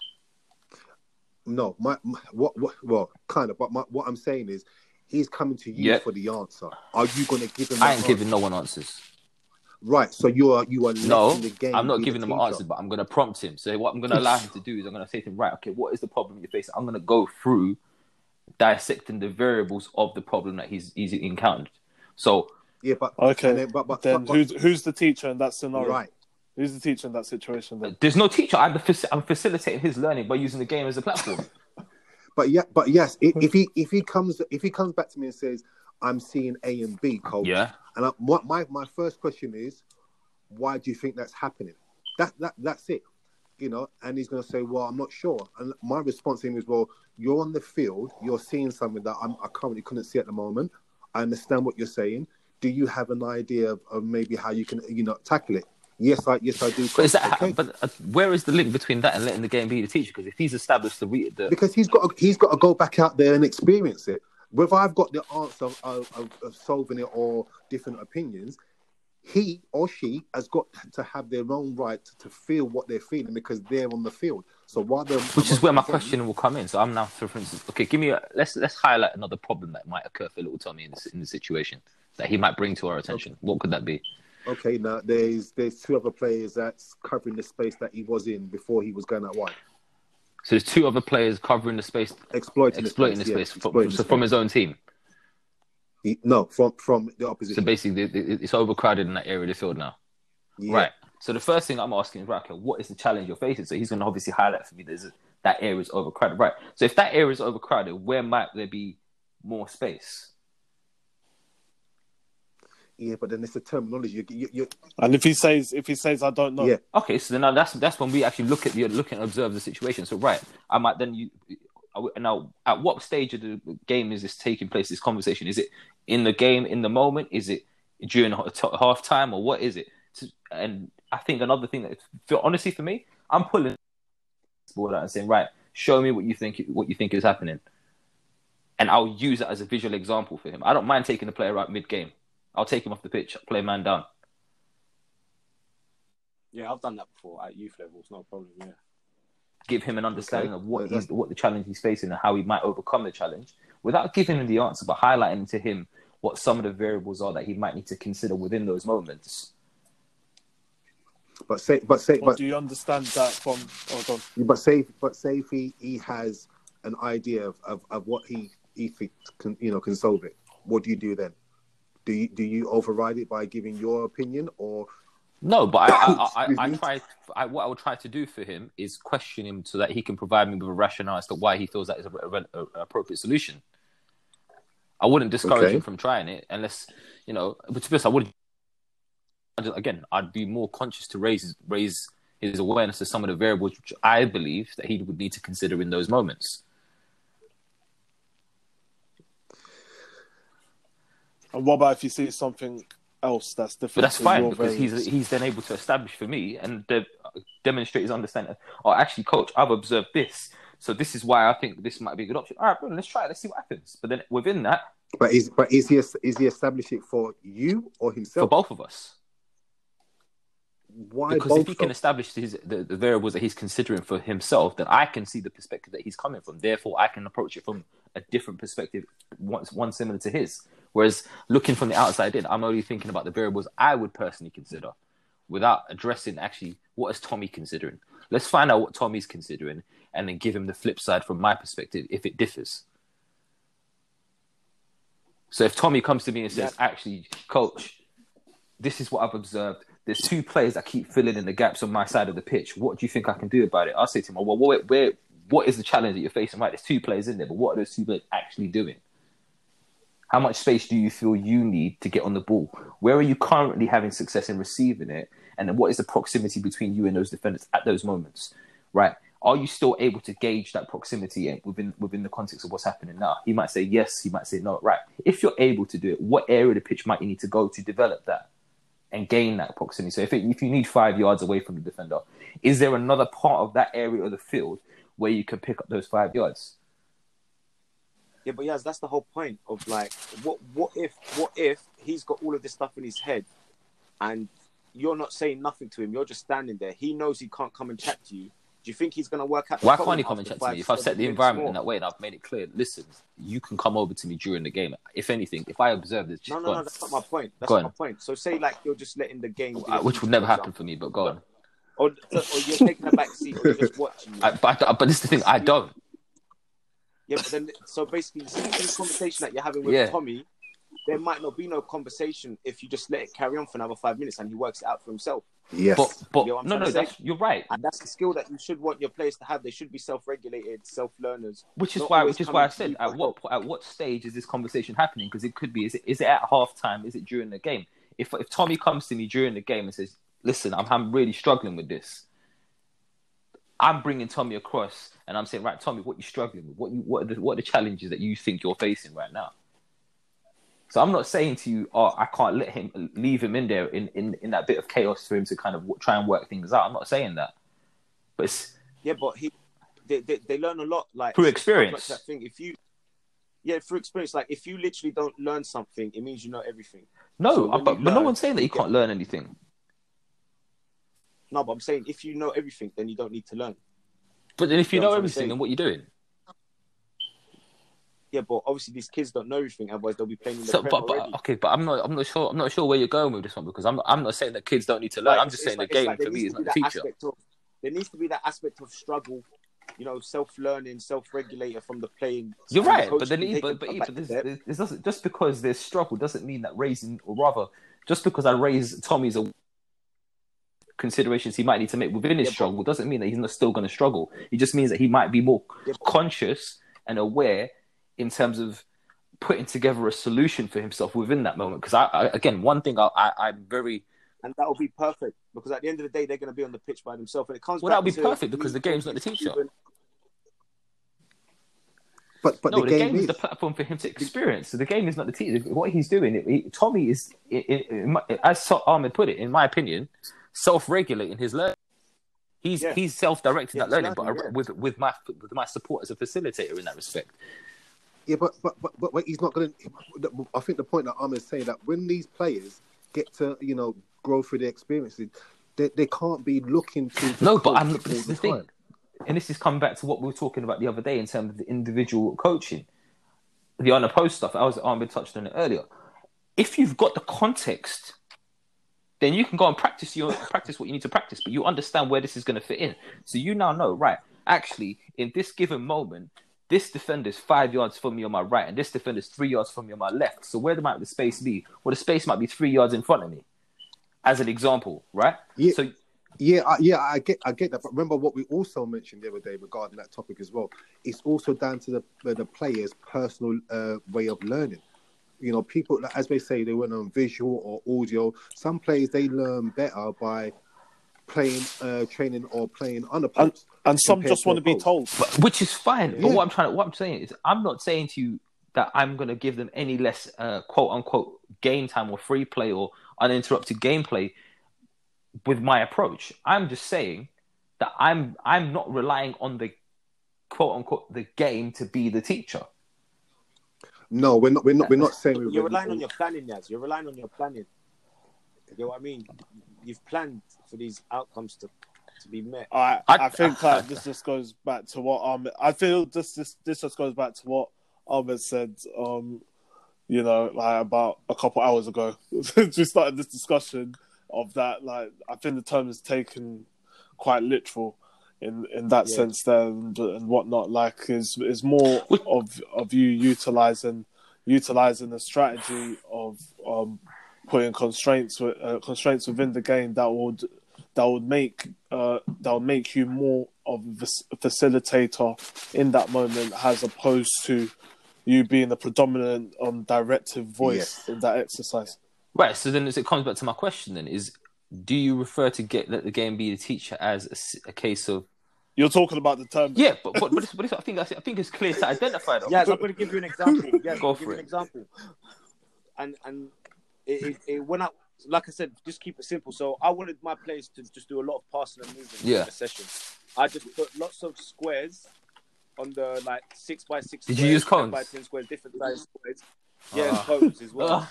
No, well, kind of. But what I'm saying is, he's coming to you for the answer. Are you going to give him? I ain't giving no one answers. Right. So you are no. The game I'm not giving him an answer, but I'm going to prompt him. So what I'm going to allow him to do is I'm going to say to him, right, okay, what is the problem you're facing? I'm going to go through dissecting the variables of the problem that he's encountered. So but who's the teacher in that scenario? Right. Who's the teacher in that situation? Then there's no teacher. I'm facilitating his learning by using the game as a platform. but yes, if he comes back to me and says, I'm seeing A and B, coach. Yeah. And my first question is, why do you think that's happening? That's it. You know, and he's going to say, well, I'm not sure. And my response to him is, well, you're on the field, you're seeing something that I currently couldn't see at the moment. I understand what you're saying. Do you have an idea of maybe how you can, tackle it? Yes, I do. But is that? Okay. But where is the link between that and letting the game be the teacher? Because if he's established because he's got to go back out there and experience it. Whether I've got the answer of solving it or different opinions, he or she has got to have their own right to feel what they're feeling because they're on the field. So which is where my question will come in. So I'm now, for instance, okay, let's highlight another problem that might occur for little Tommy in the situation that he might bring to our attention. Okay. What could that be? Okay, now there's two other players that's covering the space that he was in before he was going out wide. So there's two other players covering the space, exploiting the space from his own team. From the opposition. So basically, it's overcrowded in that area of the field now. Yeah. Right. So the first thing I'm asking is, right, okay, what is the challenge you're facing? So he's going to obviously highlight for me that area is overcrowded. Right. So if that area is overcrowded, where might there be more space? Yeah, but then it's the terminology. And if he says, I don't know. Yeah. Okay, so then that's when we actually look and observe the situation. So right, I might then now at what stage of the game is this taking place? This conversation, is it in the game, in the moment? Is it during half time, or what is it? And I think another thing that, honestly, for me, I'm pulling the board out and saying, right, show me what you think is happening, and I'll use it as a visual example for him. I don't mind taking the player out mid-game. I'll take him off the pitch, play man down. Yeah, I've done that before at youth level. It's not a problem, yeah. Give him an understanding of what the challenge he's facing and how he might overcome the challenge without giving him the answer, but highlighting to him what some of the variables are that he might need to consider within those moments. But do you understand that from? Oh, but say if he has an idea of what he thinks can solve it. What do you do then? Do you override it by giving your opinion, or No, but what I would try to do for him is question him so that he can provide me with a rationale as to why he feels that is an appropriate solution. I wouldn't discourage him from trying it unless, but to be honest, I wouldn't. Again, I'd be more conscious to raise his awareness of some of the variables which I believe that he would need to consider in those moments. And what about if you see something else that's different? But that's fine because he's then able to establish for me and demonstrate his understanding. Oh, actually, coach, I've observed this, so this is why I think this might be a good option. All right, bro, let's try it. Let's see what happens. But then within that, is he establishing for you or himself? For both of us. Why? Because if he can establish the variables that he's considering for himself, then I can see the perspective that he's coming from. Therefore, I can approach it from a different perspective, one similar to his. Whereas looking from the outside in, I'm only thinking about the variables I would personally consider without addressing actually what is Tommy considering. Let's find out what Tommy's considering and then give him the flip side from my perspective if it differs. So if Tommy comes to me and says, actually, coach, this is what I've observed. There's two players that keep filling in the gaps on my side of the pitch. What do you think I can do about it? I'll say to him, well, what is the challenge that you're facing? Right, there's two players in there, but what are those two players actually doing? How much space do you feel you need to get on the ball? Where are you currently having success in receiving it? And then what is the proximity between you and those defenders at those moments? Right? Are you still able to gauge that proximity within the context of what's happening now? He might say yes, he might say no. Right. If you're able to do it, what area of the pitch might you need to go to develop that and gain that proximity? So if you need 5 yards away from the defender, is there another part of that area of the field where you can pick up those 5 yards? Yeah, but yes, that's the whole point of like, what if he's got all of this stuff in his head and you're not saying nothing to him, you're just standing there. He knows he can't come and chat to you. Do you think he's going to work out? Why can't he come and chat to me? If I've set the environment in that way and I've made it clear, listen, you can come over to me during the game. If anything, if I observe this... No, that's not my point. That's not my point. So say like you're just letting the game... Which would never happen for me, but go on. Or you're taking a back seat or you're just watching. But this is the thing, I don't. Yeah, but then, so basically, the conversation that you're having with Tommy, there might not be no conversation if you just let it carry on for another 5 minutes and he works it out for himself. Yes. But you're right. And that's the skill that you should want your players to have. They should be self-regulated, self-learners. Which is why I said, at what stage is this conversation happening? Because it could be, is it at halftime? Is it during the game? If Tommy comes to me during the game and says, listen, I'm really struggling with this, I'm bringing Tommy across and I'm saying, right, Tommy, what are you struggling with? What are the challenges that you think you're facing right now? So I'm not saying to you, I can't leave him in there in that bit of chaos for him to kind of try and work things out. I'm not saying that. But they learn a lot, like through experience. That thing. Through experience. Like if you literally don't learn something, it means you know everything. No, but no one's saying that you can't learn anything. No, but I'm saying if you know everything, then you don't need to learn. But then if you know everything, then what are you doing? Yeah, but obviously these kids don't know everything, otherwise they'll be playing in the Prem already. Okay, but I'm not sure where you're going with this one, because I'm not saying that kids don't need to learn. I'm just saying the game for me is not the teacher. There needs to be that aspect of struggle, self-learning, self-regulator from the playing. You're right, but just because there's struggle doesn't mean that just because I raise Tommy's considerations he might need to make within his struggle doesn't mean that he's not still going to struggle. It just means that he might be more conscious and aware in terms of putting together a solution for himself within that moment. Because I'm very... And that will be perfect, because at the end of the day, they're going to be on the pitch by themselves. And it comes that'll be perfect because the game's not the teacher. But the game is the platform for him to experience. So the game is not the teacher. What he's doing, Tommy is, as Ahmed put it, in my opinion, self-regulating his learning. He's self-directing that learning, but with my support as a facilitator in that respect. Yeah, but he's not going to... I think the point that Ahmed is saying, that when these players get to, grow through their experiences, they can't be looking to... No, but this is the thing. And this is coming back to what we were talking about the other day in terms of the individual coaching. The unopposed stuff. Ahmed touched on it earlier. If you've got the context, then you can go and practice what you need to practice, but you understand where this is going to fit in. So you now know, right, actually, in this given moment, this defender is 5 yards from me on my right, and this defender is 3 yards from me on my left. So where might the space be? Well, the space might be 3 yards in front of me. as an example, right? Yeah. So I get that. But remember what we also mentioned the other day regarding that topic as well. It's also down to the player's personal way of learning. You know, people, as they say, they went on visual or audio. Some players, they learn better by playing, training or playing on a post. And some just want to be told. Which is fine. Yeah. But what I'm saying is, I'm not saying to you that I'm going to give them any less, quote unquote, game time or free play or uninterrupted gameplay with my approach. I'm just saying that I'm not relying on the quote unquote the game to be the teacher. No, we're not saying you're relying on your planning, Yaz. You're relying on your planning. You know what I mean? You've planned for these outcomes to be met. I think this just goes back to what Ahmed. I feel this just goes back to what Ahmed said. You know, like about a couple hours ago, since we started this discussion of that. Like, I think the term is taken quite literal in that sense there and whatnot. Like, is more of you utilizing the strategy of putting constraints within the game that would make you more of a facilitator in that moment, as opposed to you being the predominant directive voice in that exercise. Right. So then, as it comes back to my question, then is: do you refer to let the game be the teacher as a case of? You're talking about the term. Yeah, but I think it's clear to identify them. Yeah, so I'm going to give you an example. Yeah, Go for it. An example. And it went up. Like I said, just keep it simple. So I wanted my players to just do a lot of passing and moving in the session. I just put lots of squares on the 6x6. Did you use cones? 10x10 squares, different size squares. Yeah, cones as well.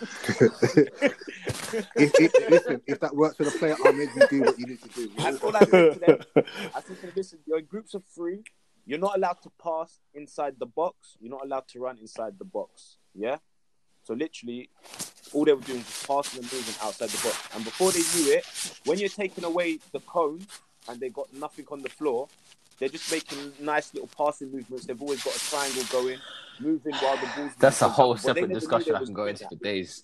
Listen, if that works for the player, I'll make you do what you need to do. And all I said to them, I said to them, listen, you're in groups of 3. You're not allowed to pass inside the box. You're not allowed to run inside the box. Yeah? So literally, all they were doing was passing and moving outside the box. And before they knew it, when you're taking away the cone and they got nothing on the floor, they're just making nice little passing movements. They've always got a triangle going, moving while the ball's... That's a whole separate discussion I can go into for days.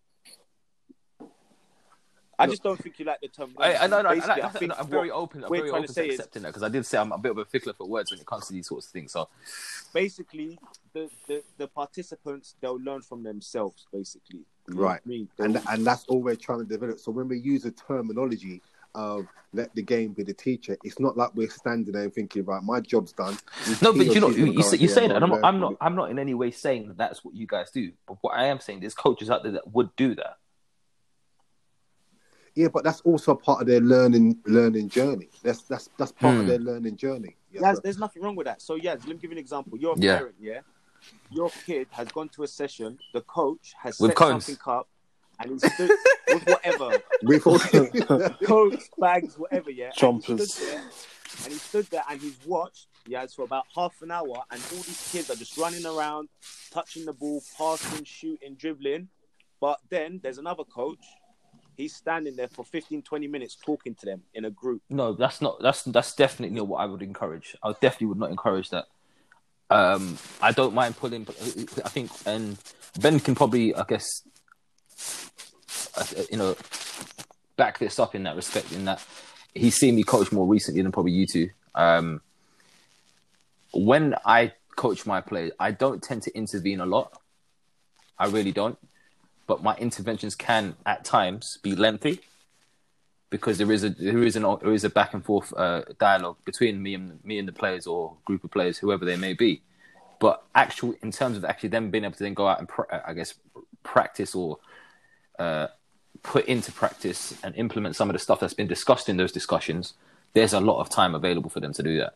I just don't think you like the term. I'm very open. I'm very open to accepting that, because I did say I'm a bit of a fickler for words when it comes to these sorts of things. So basically, the participants, they'll learn from themselves. Basically, right? And that's all we're trying to develop. So when we use the terminology of let the game be the teacher, it's not like we're standing there and thinking, right, my job's done. No, but you say that, and I'm not in any way saying that that's what you guys do. But what I am saying, there's coaches out there that would do that. Yeah, but that's also part of their learning journey. That's part of their learning journey. There's nothing wrong with that. So let me give you an example. You're a parent, your kid has gone to a session. The coach has set something up, and he stood with whatever, coats, bags, whatever. Jumpers. And he stood there and he's watched. For about half an hour, and all these kids are just running around, touching the ball, passing, shooting, dribbling. But then there's another coach. He's standing there for 15, 20 minutes talking to them in a group. No, that's definitely not what I would encourage. I definitely would not encourage that. I don't mind pulling, but I think, and Ben can probably, I guess, back this up in that respect, in that he's seen me coach more recently than probably you two. When I coach my players, I don't tend to intervene a lot. I really don't. But my interventions can, at times, be lengthy, because there is a back and forth dialogue between me and the players or group of players, whoever they may be. But in terms of actually them being able to then go out and practice or put into practice and implement some of the stuff that's been discussed in those discussions, there's a lot of time available for them to do that.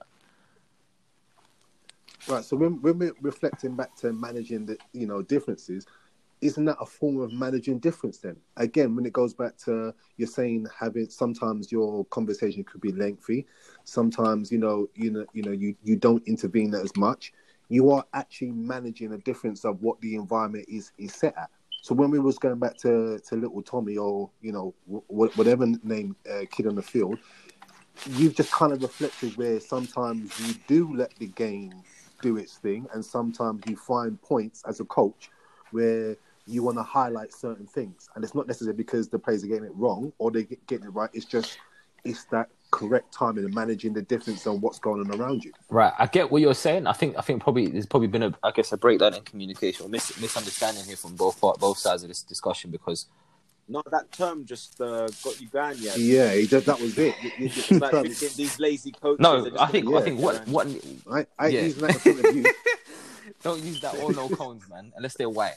Right. So when we're reflecting back to managing the differences. Isn't that a form of managing difference then? Again, when it goes back to you're saying sometimes your conversation could be lengthy, sometimes you don't intervene as much. You are actually managing a difference of what the environment is set at. So when we was going back to little Tommy or whatever name kid on the field, you've just kind of reflected where sometimes you do let the game do its thing, and sometimes you find points as a coach where you want to highlight certain things, and it's not necessarily because the players are getting it wrong or they're getting it right. It's that correct timing and managing the difference on what's going on around you. Right, I get what you're saying. I think probably there's probably been a breakdown in communication or misunderstanding here from both sides of this discussion, because no, that term just got you banned. Yeah, that was it. It's like these lazy coaches. No, I think what I use that in front of you. Don't use that or no cones, man, unless they're white.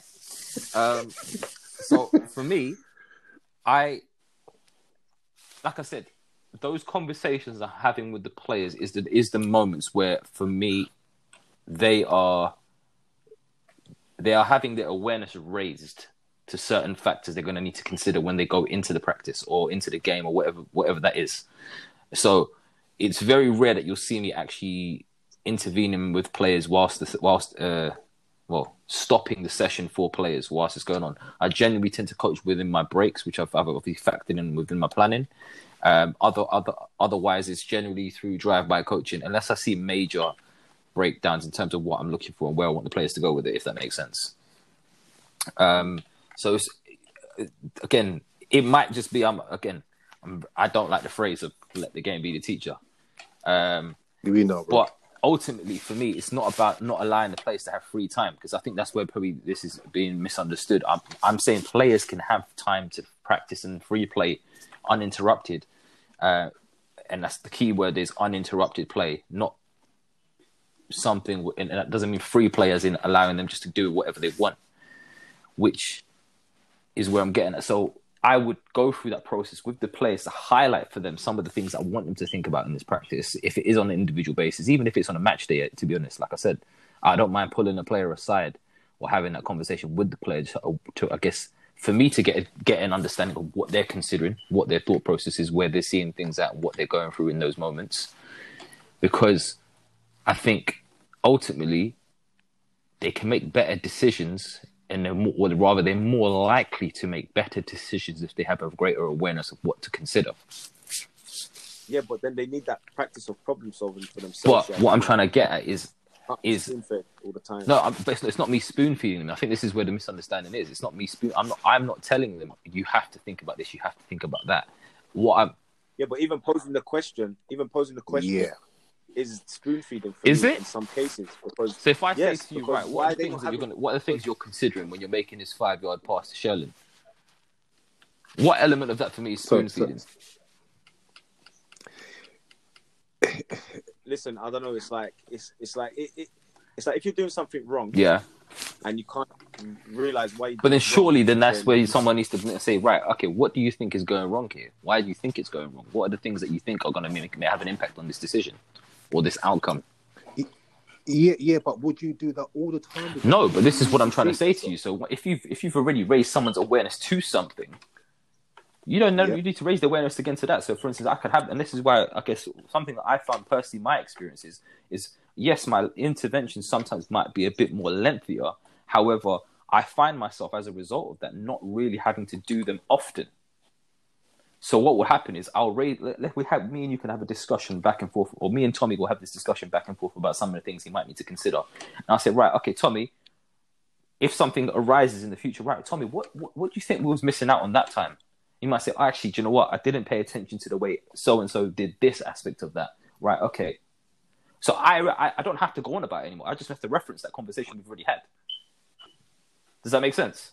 So for me, like I said, those conversations I'm having with the players is the moments where, for me, they are having their awareness raised to certain factors they're going to need to consider when they go into the practice or into the game or whatever that is. So it's very rare that you'll see me actually intervening with players whilst stopping the session for players whilst it's going on. I generally tend to coach within my breaks, which I've obviously factored in within my planning. Otherwise, it's generally through drive-by coaching, unless I see major breakdowns in terms of what I'm looking for and where I want the players to go with it, if that makes sense. So again, it might just be I don't like the phrase of "let the game be the teacher." We know, bro. But ultimately, for me, it's not about not allowing the players to have free time, because I think that's where probably this is being misunderstood. I'm saying players can have time to practice and free play uninterrupted, and that's the key word, is uninterrupted play, not something, and that doesn't mean free play as in allowing them just to do whatever they want, which is where I'm getting at. So I would go through that process with the players to highlight for them some of the things I want them to think about in this practice, if it is on an individual basis, even if it's on a match day. To be honest, like I said, I don't mind pulling a player aside or having that conversation with the players to I guess, for me to get an understanding of what they're considering, what their thought process is, where they're seeing things at, what they're going through in those moments. Because I think ultimately they can make better decisions, and they're more likely to make better decisions if they have a greater awareness of what to consider. Yeah, but then they need that practice of problem solving for themselves. But what I'm trying to get at is all the time. No, but it's not me spoon feeding them. I think this is where the misunderstanding is. It's not me I'm not telling them you have to think about this, you have to think about that. But even posing the question is spoon feeding. Is it in some cases? Because, so if I say to you, right, what are the things you're considering when you're making this 5-yard pass to Sherlin? What element of that for me is spoon feeding? Listen, I don't know. It's like if you're doing something wrong, and you can't realize why. But then surely, that's where someone needs to say, right, okay, what do you think is going wrong here? Why do you think it's going wrong? What are the things that you think are going to have an impact on this decision or this outcome? Yeah, but would you do that all the time? No, but this is what I'm trying to say to you. So if you've already raised someone's awareness to something, you don't know. You need to raise the awareness again to that. So, for instance, I could have, and this is why I guess something that I found personally, my experiences is yes, my interventions sometimes might be a bit more lengthier. However, I find myself as a result of that not really having to do them often. So what will happen is me and you can have a discussion back and forth, or me and Tommy will have this discussion back and forth about some of the things he might need to consider. And I'll say, right, okay, Tommy, if something arises in the future, right, Tommy, what do you think we was missing out on that time? You might say, actually, do you know what? I didn't pay attention to the way so-and-so did this aspect of that. Right, okay. So I don't have to go on about it anymore. I just have to reference that conversation we've already had. Does that make sense?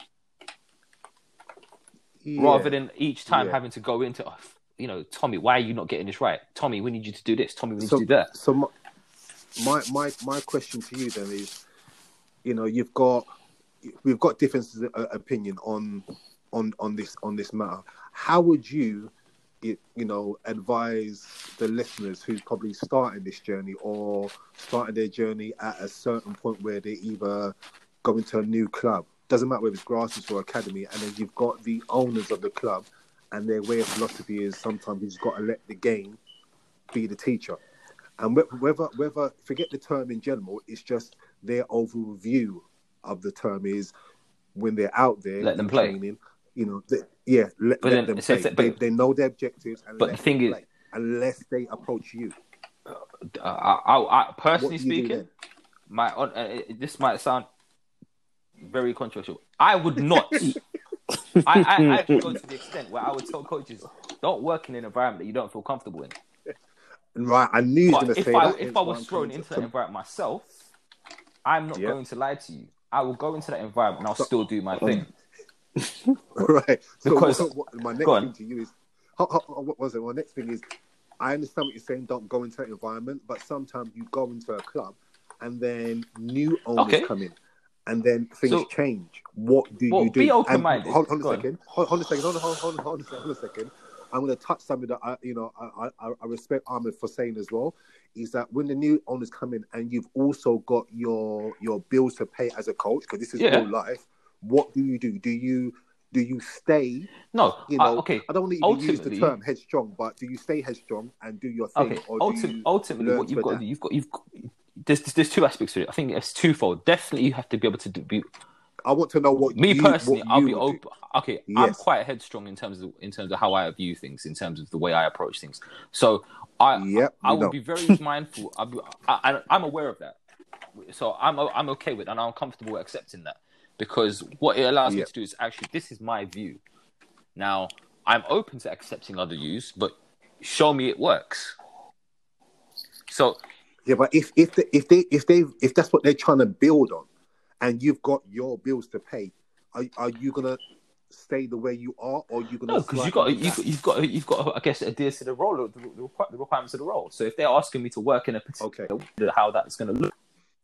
Yeah. Rather than each time having to go into, Tommy, why are you not getting this right? Tommy, we need you to do this. Tommy, we need you to do that. So my question to you then is, we've got differences of opinion on this matter. How would you advise the listeners who's probably starting this journey or starting their journey at a certain point where they either go into a new club, doesn't matter whether it's grassroots or academy, and then you've got the owners of the club, and their way of philosophy is sometimes you just got to let the game be the teacher. And whether forget the term in general, it's just their overall view of the term is when they're out there, let them play. Training, let them play. They know their objectives, and but the thing is, unless they approach you. I personally speaking, this might sound very controversial. I would not. I actually go to the extent where I would tell coaches, don't work in an environment that you don't feel comfortable in. Right, I knew you were going to say that. If I was thrown into that environment myself, I'm not going to lie to you. I will go into that environment and I'll still do my thing. Right. So because my next thing to you is, what was it? My next thing is, I understand what you're saying. Don't go into that environment, but sometimes you go into a club, and then new owners come in, and then things change. What do you do? Be open-minded. Hold on a second. Hold on a second. I'm going to touch something that I respect Ahmed for saying as well. Is that when the new owners come in, and you've also got your bills to pay as a coach, because this is real life. What do you do? Do you stay? No, okay. I don't want to even use the term headstrong, but do you stay headstrong and do your thing? Okay. Or ultimately, what you've got. There's two aspects to it. I think it's twofold. Definitely, you have to be able to be. I want to know what me personally. I'll be open. Do. Okay, yes. I'm quite headstrong in terms of how I view things, in terms of the way I approach things. So I will be very mindful. I'm aware of that. So I'm okay with it, and I'm comfortable accepting that. Because what it allows me to do is actually, this is my view. Now, I'm open to accepting other views, but show me it works. So, yeah, but if that's what they're trying to build on, and you've got your bills to pay, are you gonna stay the way you are, or are you gonna? No, because you've got I guess adhere to the role, the requirements of the role. So if they're asking me to work in a particular how that's going to look.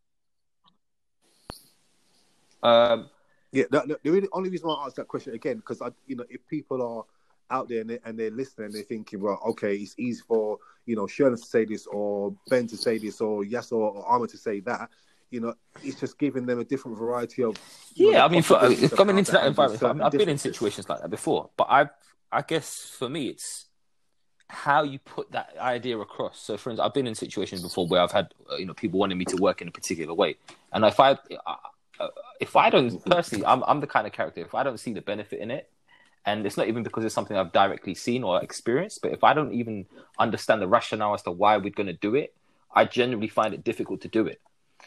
The only reason why I asked that question again, because if people are out there and they're listening, they're thinking, well, okay, it's easy for Sherlin to say this, or Ben to say this, or Yas or Ahmed to say that. It's just giving them a different variety of. I mean, coming into that environment, I've been in situations like that before, but I guess for me, it's how you put that idea across. So, for instance, I've been in situations before where I've had people wanting me to work in a particular way, and if I don't personally, I'm the kind of character, if I don't see the benefit in it, and it's not even because it's something I've directly seen or experienced, but if I don't even understand the rationale as to why we're going to do it, I generally find it difficult to do it.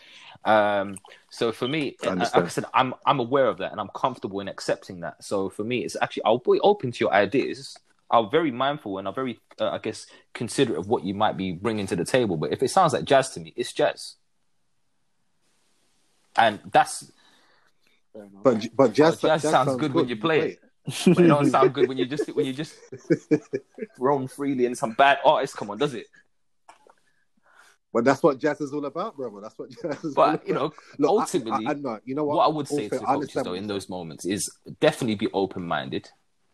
So for me, like I said, I'm aware of that and I'm comfortable in accepting that. So for me, it's actually, I'll be open to your ideas. I'm very mindful and I'm very, considerate of what you might be bringing to the table. But if it sounds like jazz to me, it's jazz. And that's, but jazz sounds good when you play it. But it don't sound good when you just roam freely and some bad artists come on, does it? But that's what jazz is all about, brother. That's what jazz is all about. Look, ultimately, what I would say to coaches though in those moments is definitely be open-minded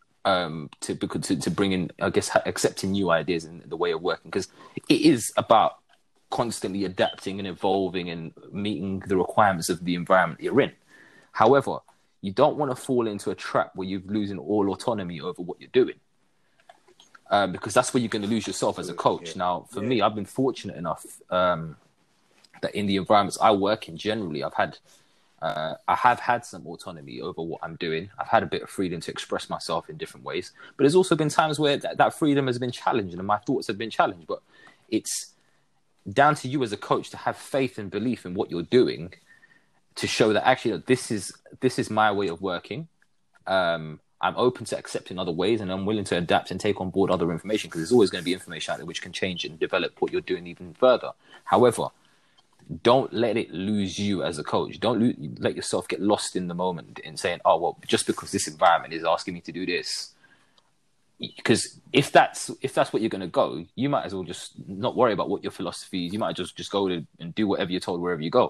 to bring in, I guess, accepting new ideas in the way of working, because it is about constantly adapting and evolving and meeting the requirements of the environment you're in. However, you don't want to fall into a trap where you're losing all autonomy over what you're doing, because that's where you're going to lose yourself as a coach. Now, for me, I've been fortunate enough that in the environments I work in, generally, I have had some autonomy over what I'm doing. I've had a bit of freedom to express myself in different ways, but there's also been times where that freedom has been challenged and my thoughts have been challenged. But it's down to you as a coach to have faith and belief in what you're doing, to show that actually this is my way of working. I'm open to accepting other ways, and I'm willing to adapt and take on board other information, because there's always going to be information out there which can change and develop what you're doing even further. However, don't let it lose you as a coach. Don't let yourself get lost in the moment in saying, oh, well, just because this environment is asking me to do this. Because if that's what you're going to go, you might as well just not worry about what your philosophy is. You might just go and do whatever you're told wherever you go.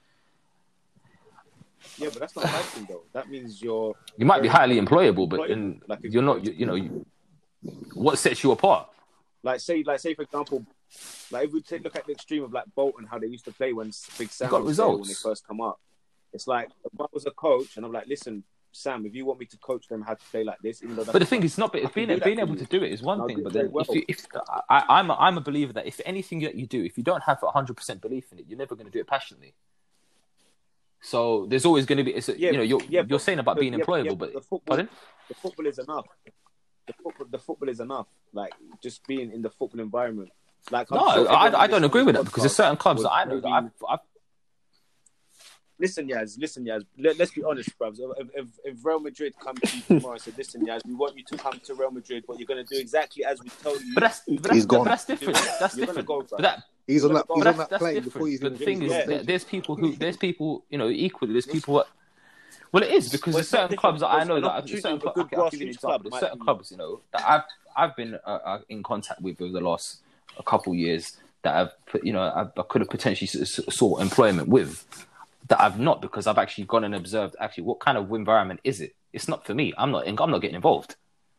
Yeah, but that's not the right thing, though. That means you might be highly employable, but you're not. What sets you apart? Like say for example, like if we look at the extreme of like Bolton, how they used to play when Big Sam got results when they first come up. It's like if I was a coach and I'm like, listen, Sam, if you want me to coach them how to play like this, even though that's, but the thing is, not being able to do it is one thing. But then, I'm a believer that if anything that you do, if you don't have 100% belief in it, you're never going to do it passionately. So there's always going to be, you're saying about being employable, but the football is enough. The football is enough. Like just being in the football environment. Like I don't agree with that, because there's certain clubs that I know that Listen, Yaz. Let's be honest, bruv. If Real Madrid come to you tomorrow and said, "Listen, Yaz, we want you to come to Real Madrid, but you're going to do exactly as we told you," but that's different. That's different. He's on that plane before he's. But the thing is, there's people, equally. There's people. Well, it is because there's certain clubs that I know that I'll give you an example. There's certain clubs, that I've been in contact with over the last a couple of years that I could have potentially sought employment with, that I've not, because I've actually gone and observed actually what kind of environment is it. It's not for me. I'm not getting involved.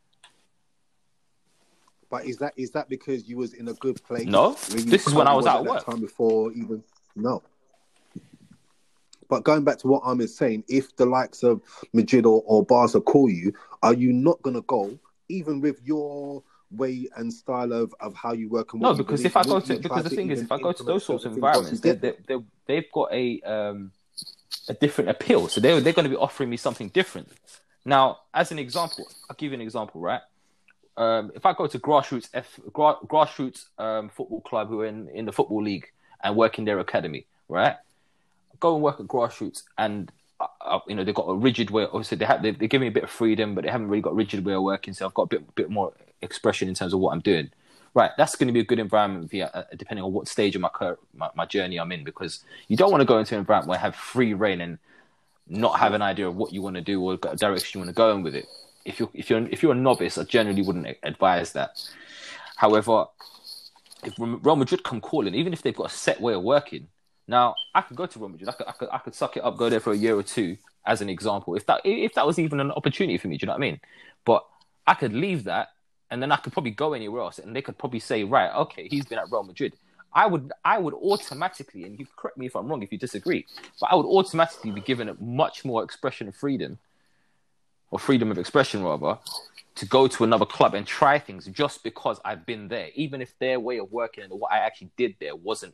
But is that because you was in a good place? No, this is when I was out of work. Time before even no. But going back to what Ahmed's saying, if the likes of Madrid or Barca call you, are you not going to go, even with your way and style of how you work? And no, because if I go to, because the thing is, if I go to those sorts of environments, they've got a different appeal. So they're going to be offering me something different. Now, as an example, I'll give you an example, right? If I go to grassroots football club who are in the football league and work in their academy, right? Go and work at grassroots, and they've got a rigid way. Obviously, they give me a bit of freedom, but they haven't really got a rigid way of working. So I've got a bit more expression in terms of what I'm doing. Right, that's going to be a good environment depending on what stage of my journey I'm in, because you don't want to go into an environment where I have free reign and not have an idea of what you want to do or a direction you want to go in with it. If you're a novice, I generally wouldn't advise that. However, if Real Madrid come calling, even if they've got a set way of working, now I could go to Real Madrid. I could suck it up, go there for a year or two, as an example. If that was even an opportunity for me, do you know what I mean? But I could leave that, and then I could probably go anywhere else, and they could probably say, right, okay, he's been at Real Madrid. I would automatically, and you correct me if I'm wrong if you disagree, but I would automatically be given much more expression of freedom, or freedom of expression rather, to go to another club and try things just because I've been there, even if their way of working and what I actually did there wasn't.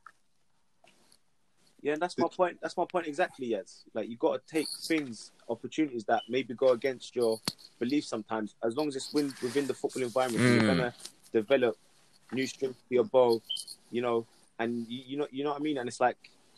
Yeah, and that's my point. That's my point exactly, yes. Like, you've got to take opportunities that maybe go against your beliefs sometimes. As long as it's within the football environment, you're going to develop new strings to your bow, and you know what I mean? And it's like,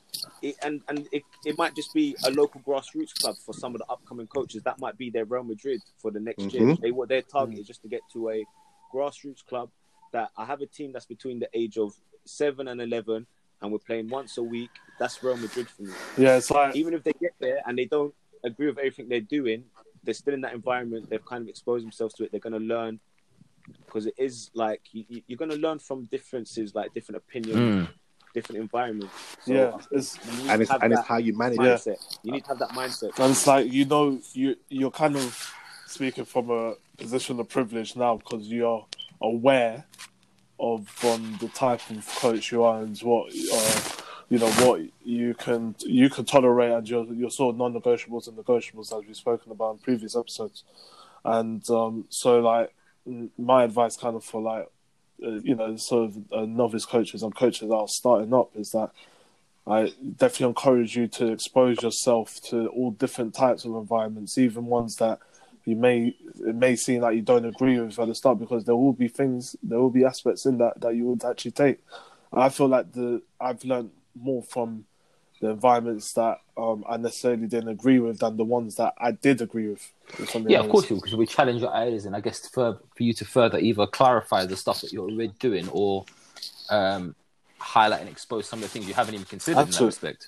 it might just be a local grassroots club for some of the upcoming coaches. That might be their Real Madrid for the next year. Their target is just to get to a grassroots club that I have a team that's between the age of 7 and 11, and we're playing once a week. That's Real Madrid for me. Yeah, it's like, even if they get there and they don't agree with everything they're doing, they're still in that environment. They've kind of exposed themselves to it. They're going to learn, because it is like you're going to learn from differences, like different opinions, different environments. So yeah, it's how you manage mindset. it. You need to have that mindset. And it's like, you're kind of speaking from a position of privilege now, because you're aware of the type of coach you are and what what you can tolerate, and your sort of non-negotiables and negotiables, as we've spoken about in previous episodes. And so like my advice kind of for like sort of novice coaches and coaches that are starting up is that I definitely encourage you to expose yourself to all different types of environments, even ones that it may seem like you don't agree with at the start, because there will be aspects in that you would actually take. And I feel like I've learned more from the environments that I necessarily didn't agree with than the ones that I did agree with. Yeah, of course, because we challenge your ideas, and I guess for you to further either clarify the stuff that you're already doing, or highlight and expose some of the things you haven't even considered in that respect.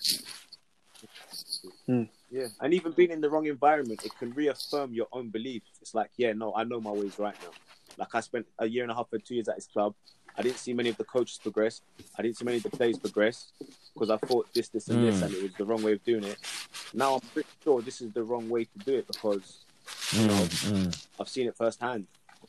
Yeah, and even being in the wrong environment, it can reaffirm your own beliefs. It's like, I know my ways right now. Like, I spent a year and a half or 2 years at this club. I didn't see many of the coaches progress. I didn't see many of the players progress, because I thought this, and this, and it was the wrong way of doing it. Now I'm pretty sure this is the wrong way to do it, because I've seen it firsthand.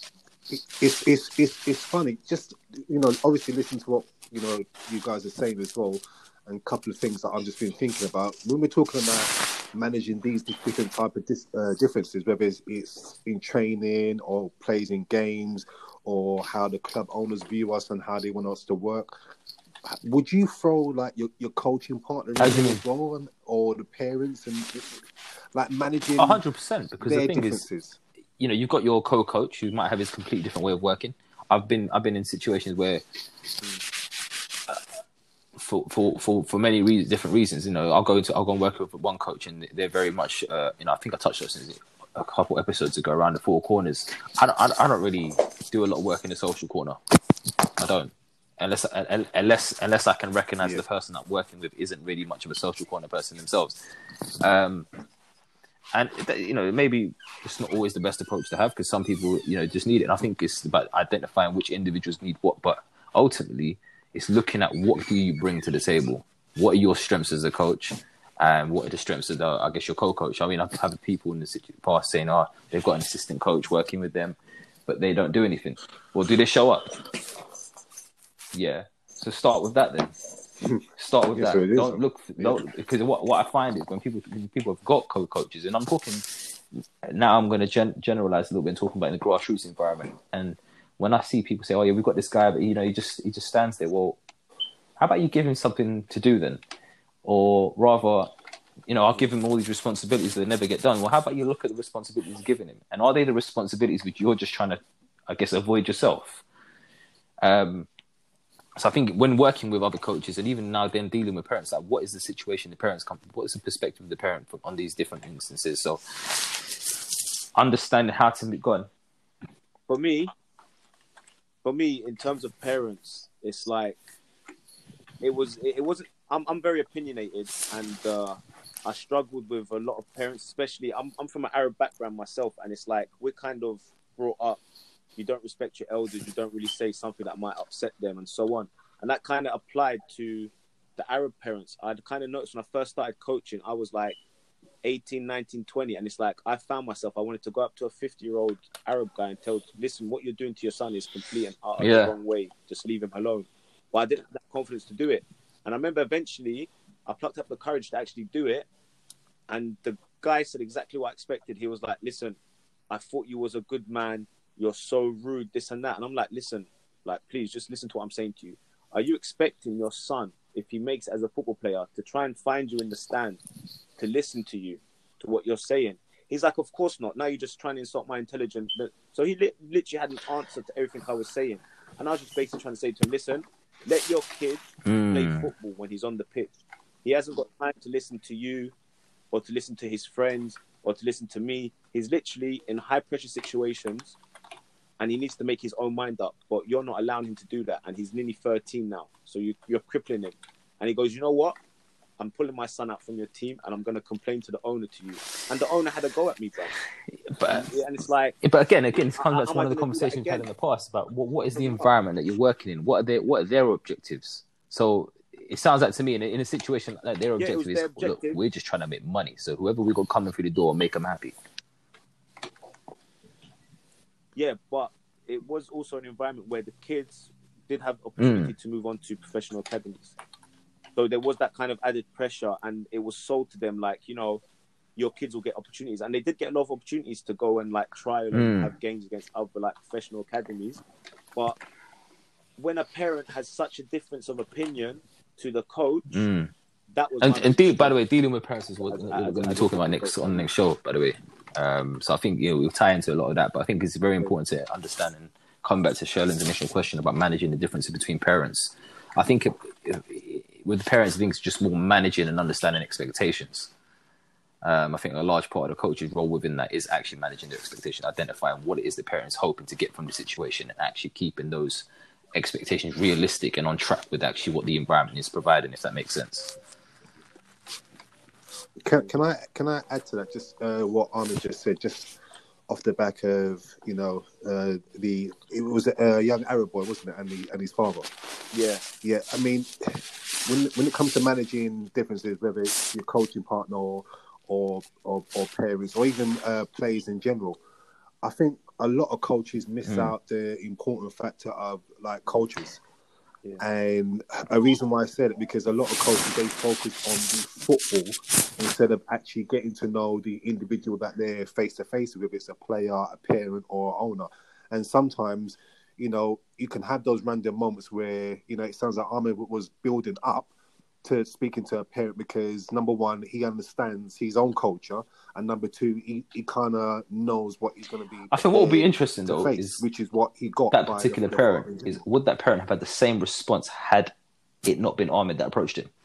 It's funny. Just obviously listen to what you guys are saying as well, and a couple of things that I've just been thinking about when we're talking about managing these different type of differences, whether it's in training or plays in games, or how the club owners view us and how they want us to work. Would you throw like your coaching partner in as well, or the parents, and like managing 100%? Because the thing is, you've got your co-coach who might have his completely different way of working. I've been in situations where for many different reasons. You know, I'll go and work with one coach, and they're very much. You know, I think I touched on this a couple episodes ago around the four corners. I don't really do a lot of work in the social corner. I don't. Unless I can recognize the person I'm working with isn't really much of a social corner person themselves. And, you know, maybe it's not always the best approach to have because some people, you know, just need it. And I think it's about identifying which individuals need what. But ultimately, it's looking at what do you bring to the table? What are your strengths as a coach? And what are the strengths of, I guess, your co-coach? I mean, I've had people in the past saying, they've got an assistant coach working with them, but they don't do anything. Well, do they show up? Yeah. So start with that then. Start with that. Don't because what I find is when people have got co-coaches, and I'm talking now, I'm going to generalize a little bit and talking about in the grassroots environment. And when I see people say, "Oh yeah, we've got this guy," but you know, he just stands there. Well, how about you give him something to do then, or rather, you know, I'll give him all these responsibilities that never get done. Well, how about you look at the responsibilities given him, and are they the responsibilities which you're just trying to, I guess, avoid yourself? So I think when working with other coaches and even now then dealing with parents, like what is the situation the parents come from? What is the perspective of the parent on these different instances? So understanding how to go on. For me, in terms of parents, it's like it wasn't. I'm very opinionated, and I struggled with a lot of parents, especially. I'm from an Arab background myself, and it's like we're kind of brought up. You don't respect your elders. You don't really say something that might upset them, and so on. And that kind of applied to the Arab parents. I'd kind of noticed when I first started coaching, I was like 18, 19, 20. And it's like I found myself, I wanted to go up to a 50-year-old Arab guy and tell, listen, what you're doing to your son is complete and utter the wrong way. Just leave him alone. But I didn't have that confidence to do it. And I remember eventually I plucked up the courage to actually do it. And the guy said exactly what I expected. He was like, listen, I thought you was a good man. You're so rude, this and that. And I'm like, listen, like, please just listen to what I'm saying to you. Are you expecting your son, if he makes it as a football player, to try and find you in the stand, to listen to you, to what you're saying? He's like, of course not. Now you're just trying to insult my intelligence. So he literally had an answer to everything I was saying. And I was just basically trying to say to him, listen, let your kid play football when he's on the pitch. He hasn't got time to listen to you or to listen to his friends or to listen to me. He's literally in high-pressure situations. And he needs to make his own mind up, but you're not allowing him to do that. And he's nearly 13 now, so you're crippling him. And he goes, you know what? I'm pulling my son out from your team, and I'm going to complain to the owner to you. And the owner had a go at me, bro. And it's like, but again, it's kind of like one of the conversations we've had in the past about what is the environment that you're working in? What are their objectives? So it sounds like to me in a situation like that, their objective is, look, we're just trying to make money. So whoever we got coming through the door, make them happy. Yeah, but it was also an environment where the kids did have opportunity to move on to professional academies. So there was that kind of added pressure, and it was sold to them like, you know, your kids will get opportunities. And they did get a lot of opportunities to go and like trial and have games against other like professional academies. But when a parent has such a difference of opinion to the coach, that was... And by the way, dealing with parents is what we're going to be talking about on the next show, by the way. So I think we'll tie into a lot of that, but I think it's very important to understand and come back to Sherlin's initial question about managing the differences between parents. I think with the parents, I think it's just more managing and understanding expectations. I think a large part of the coach's role within that is actually managing their expectation, identifying what it is the parents hoping to get from the situation and actually keeping those expectations realistic and on track with actually what the environment is providing, if that makes sense. Can I add to that just what Ahmed just said, just off the back of, you know, it was a young Arab boy, wasn't it, and his father. Yeah. I mean, when it comes to managing differences, whether it's your coaching partner or parents or even players in general, I think a lot of coaches miss out the important factor of like coaches. Yeah. And a reason why I said it, because a lot of coaches, they focus on the football instead of actually getting to know the individual that they're face-to-face with, if it's a player, a parent or owner. And sometimes, you know, you can have those random moments where, you know, it sounds like Ahmed was building up to speaking to a parent because, number one, he understands his own culture, and number two, he kind of knows what he's going to be. I think what will be interesting, though, is which is what he got. That particular parent is, would that parent have had the same response had it not been Ahmed that approached him?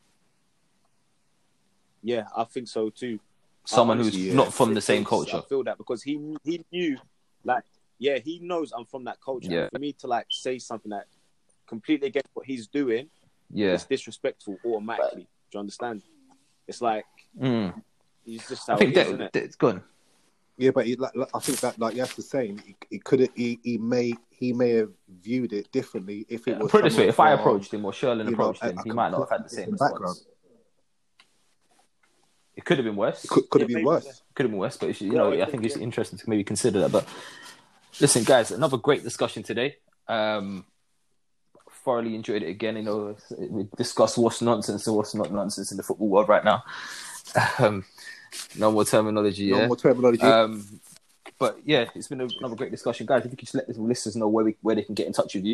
Yeah, I think so too. Someone who's not from the same culture. I feel that because he knew, like, yeah, he knows I'm from that culture. Yeah. And for me to like say something that completely against what he's doing, it's disrespectful automatically. Do you understand? It's like he's just how it is, isn't it? It's good. Yeah, but I think that, like Yas saying, he may have viewed it differently if it was. Put it this way: if I approached him or Sherlin approached him, he might not have had the same response. It could have been worse. Could have been worse. Could have been worse, but I think it's interesting to maybe consider that. But listen, guys, another great discussion today. Thoroughly enjoyed it again. We discussed what's nonsense and what's not nonsense in the football world right now. No more terminology. But yeah, it's been another great discussion, guys. If you could just let the listeners know where they can get in touch with you.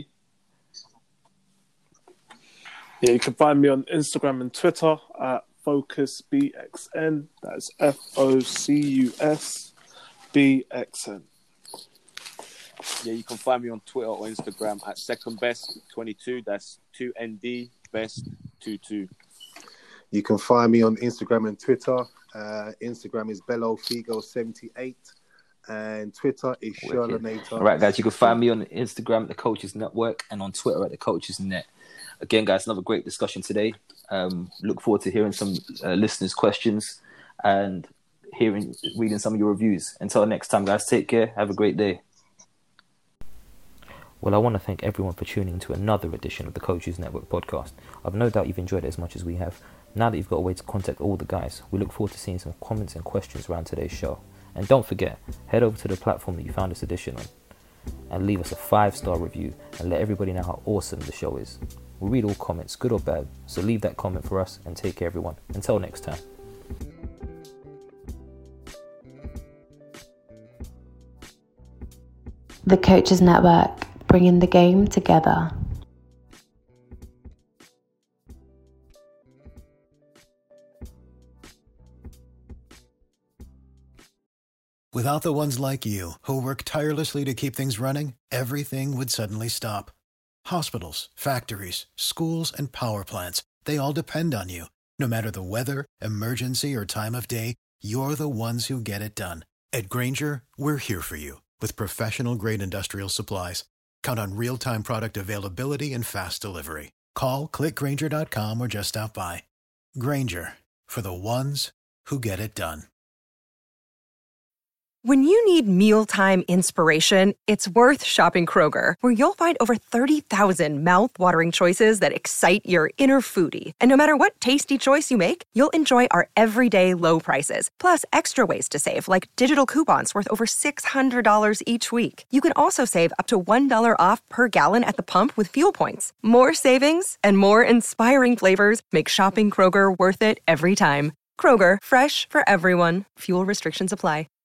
Yeah, you can find me on Instagram and Twitter at FocusBXN. That's FOCUSBXN. Yeah, you can find me on Twitter or Instagram at secondbest22. That's 2ND best 22. You can find me on Instagram and Twitter. Instagram is BelloFigo78 and Twitter is Sherlinator. All right, guys, you can find me on Instagram at The Coaches Network and on Twitter at The Coaches Net. Again, guys, another great discussion today. Look forward to hearing some listeners' questions and reading some of your reviews. Until next time, guys, take care. Have a great day. Well, I want to thank everyone for tuning into another edition of the Coaches Network podcast. I've no doubt you've enjoyed it as much as we have. Now that you've got a way to contact all the guys, we look forward to seeing some comments and questions around today's show. And don't forget, head over to the platform that you found this edition on and leave us a 5-star review and let everybody know how awesome the show is. We read all comments, good or bad, so leave that comment for us and take care, everyone. Until next time. The Coaches Network, bringing the game together. Without the ones like you, who work tirelessly to keep things running, everything would suddenly stop. Hospitals, factories, schools, and power plants, they all depend on you. No matter the weather, emergency, or time of day, you're the ones who get it done. At Grainger, we're here for you with professional-grade industrial supplies. Count on real-time product availability and fast delivery. Call, click Grainger.com, or just stop by. Grainger, for the ones who get it done. When you need mealtime inspiration, it's worth shopping Kroger, where you'll find over 30,000 mouth-watering choices that excite your inner foodie. And no matter what tasty choice you make, you'll enjoy our everyday low prices, plus extra ways to save, like digital coupons worth over $600 each week. You can also save up to $1 off per gallon at the pump with fuel points. More savings and more inspiring flavors make shopping Kroger worth it every time. Kroger, fresh for everyone. Fuel restrictions apply.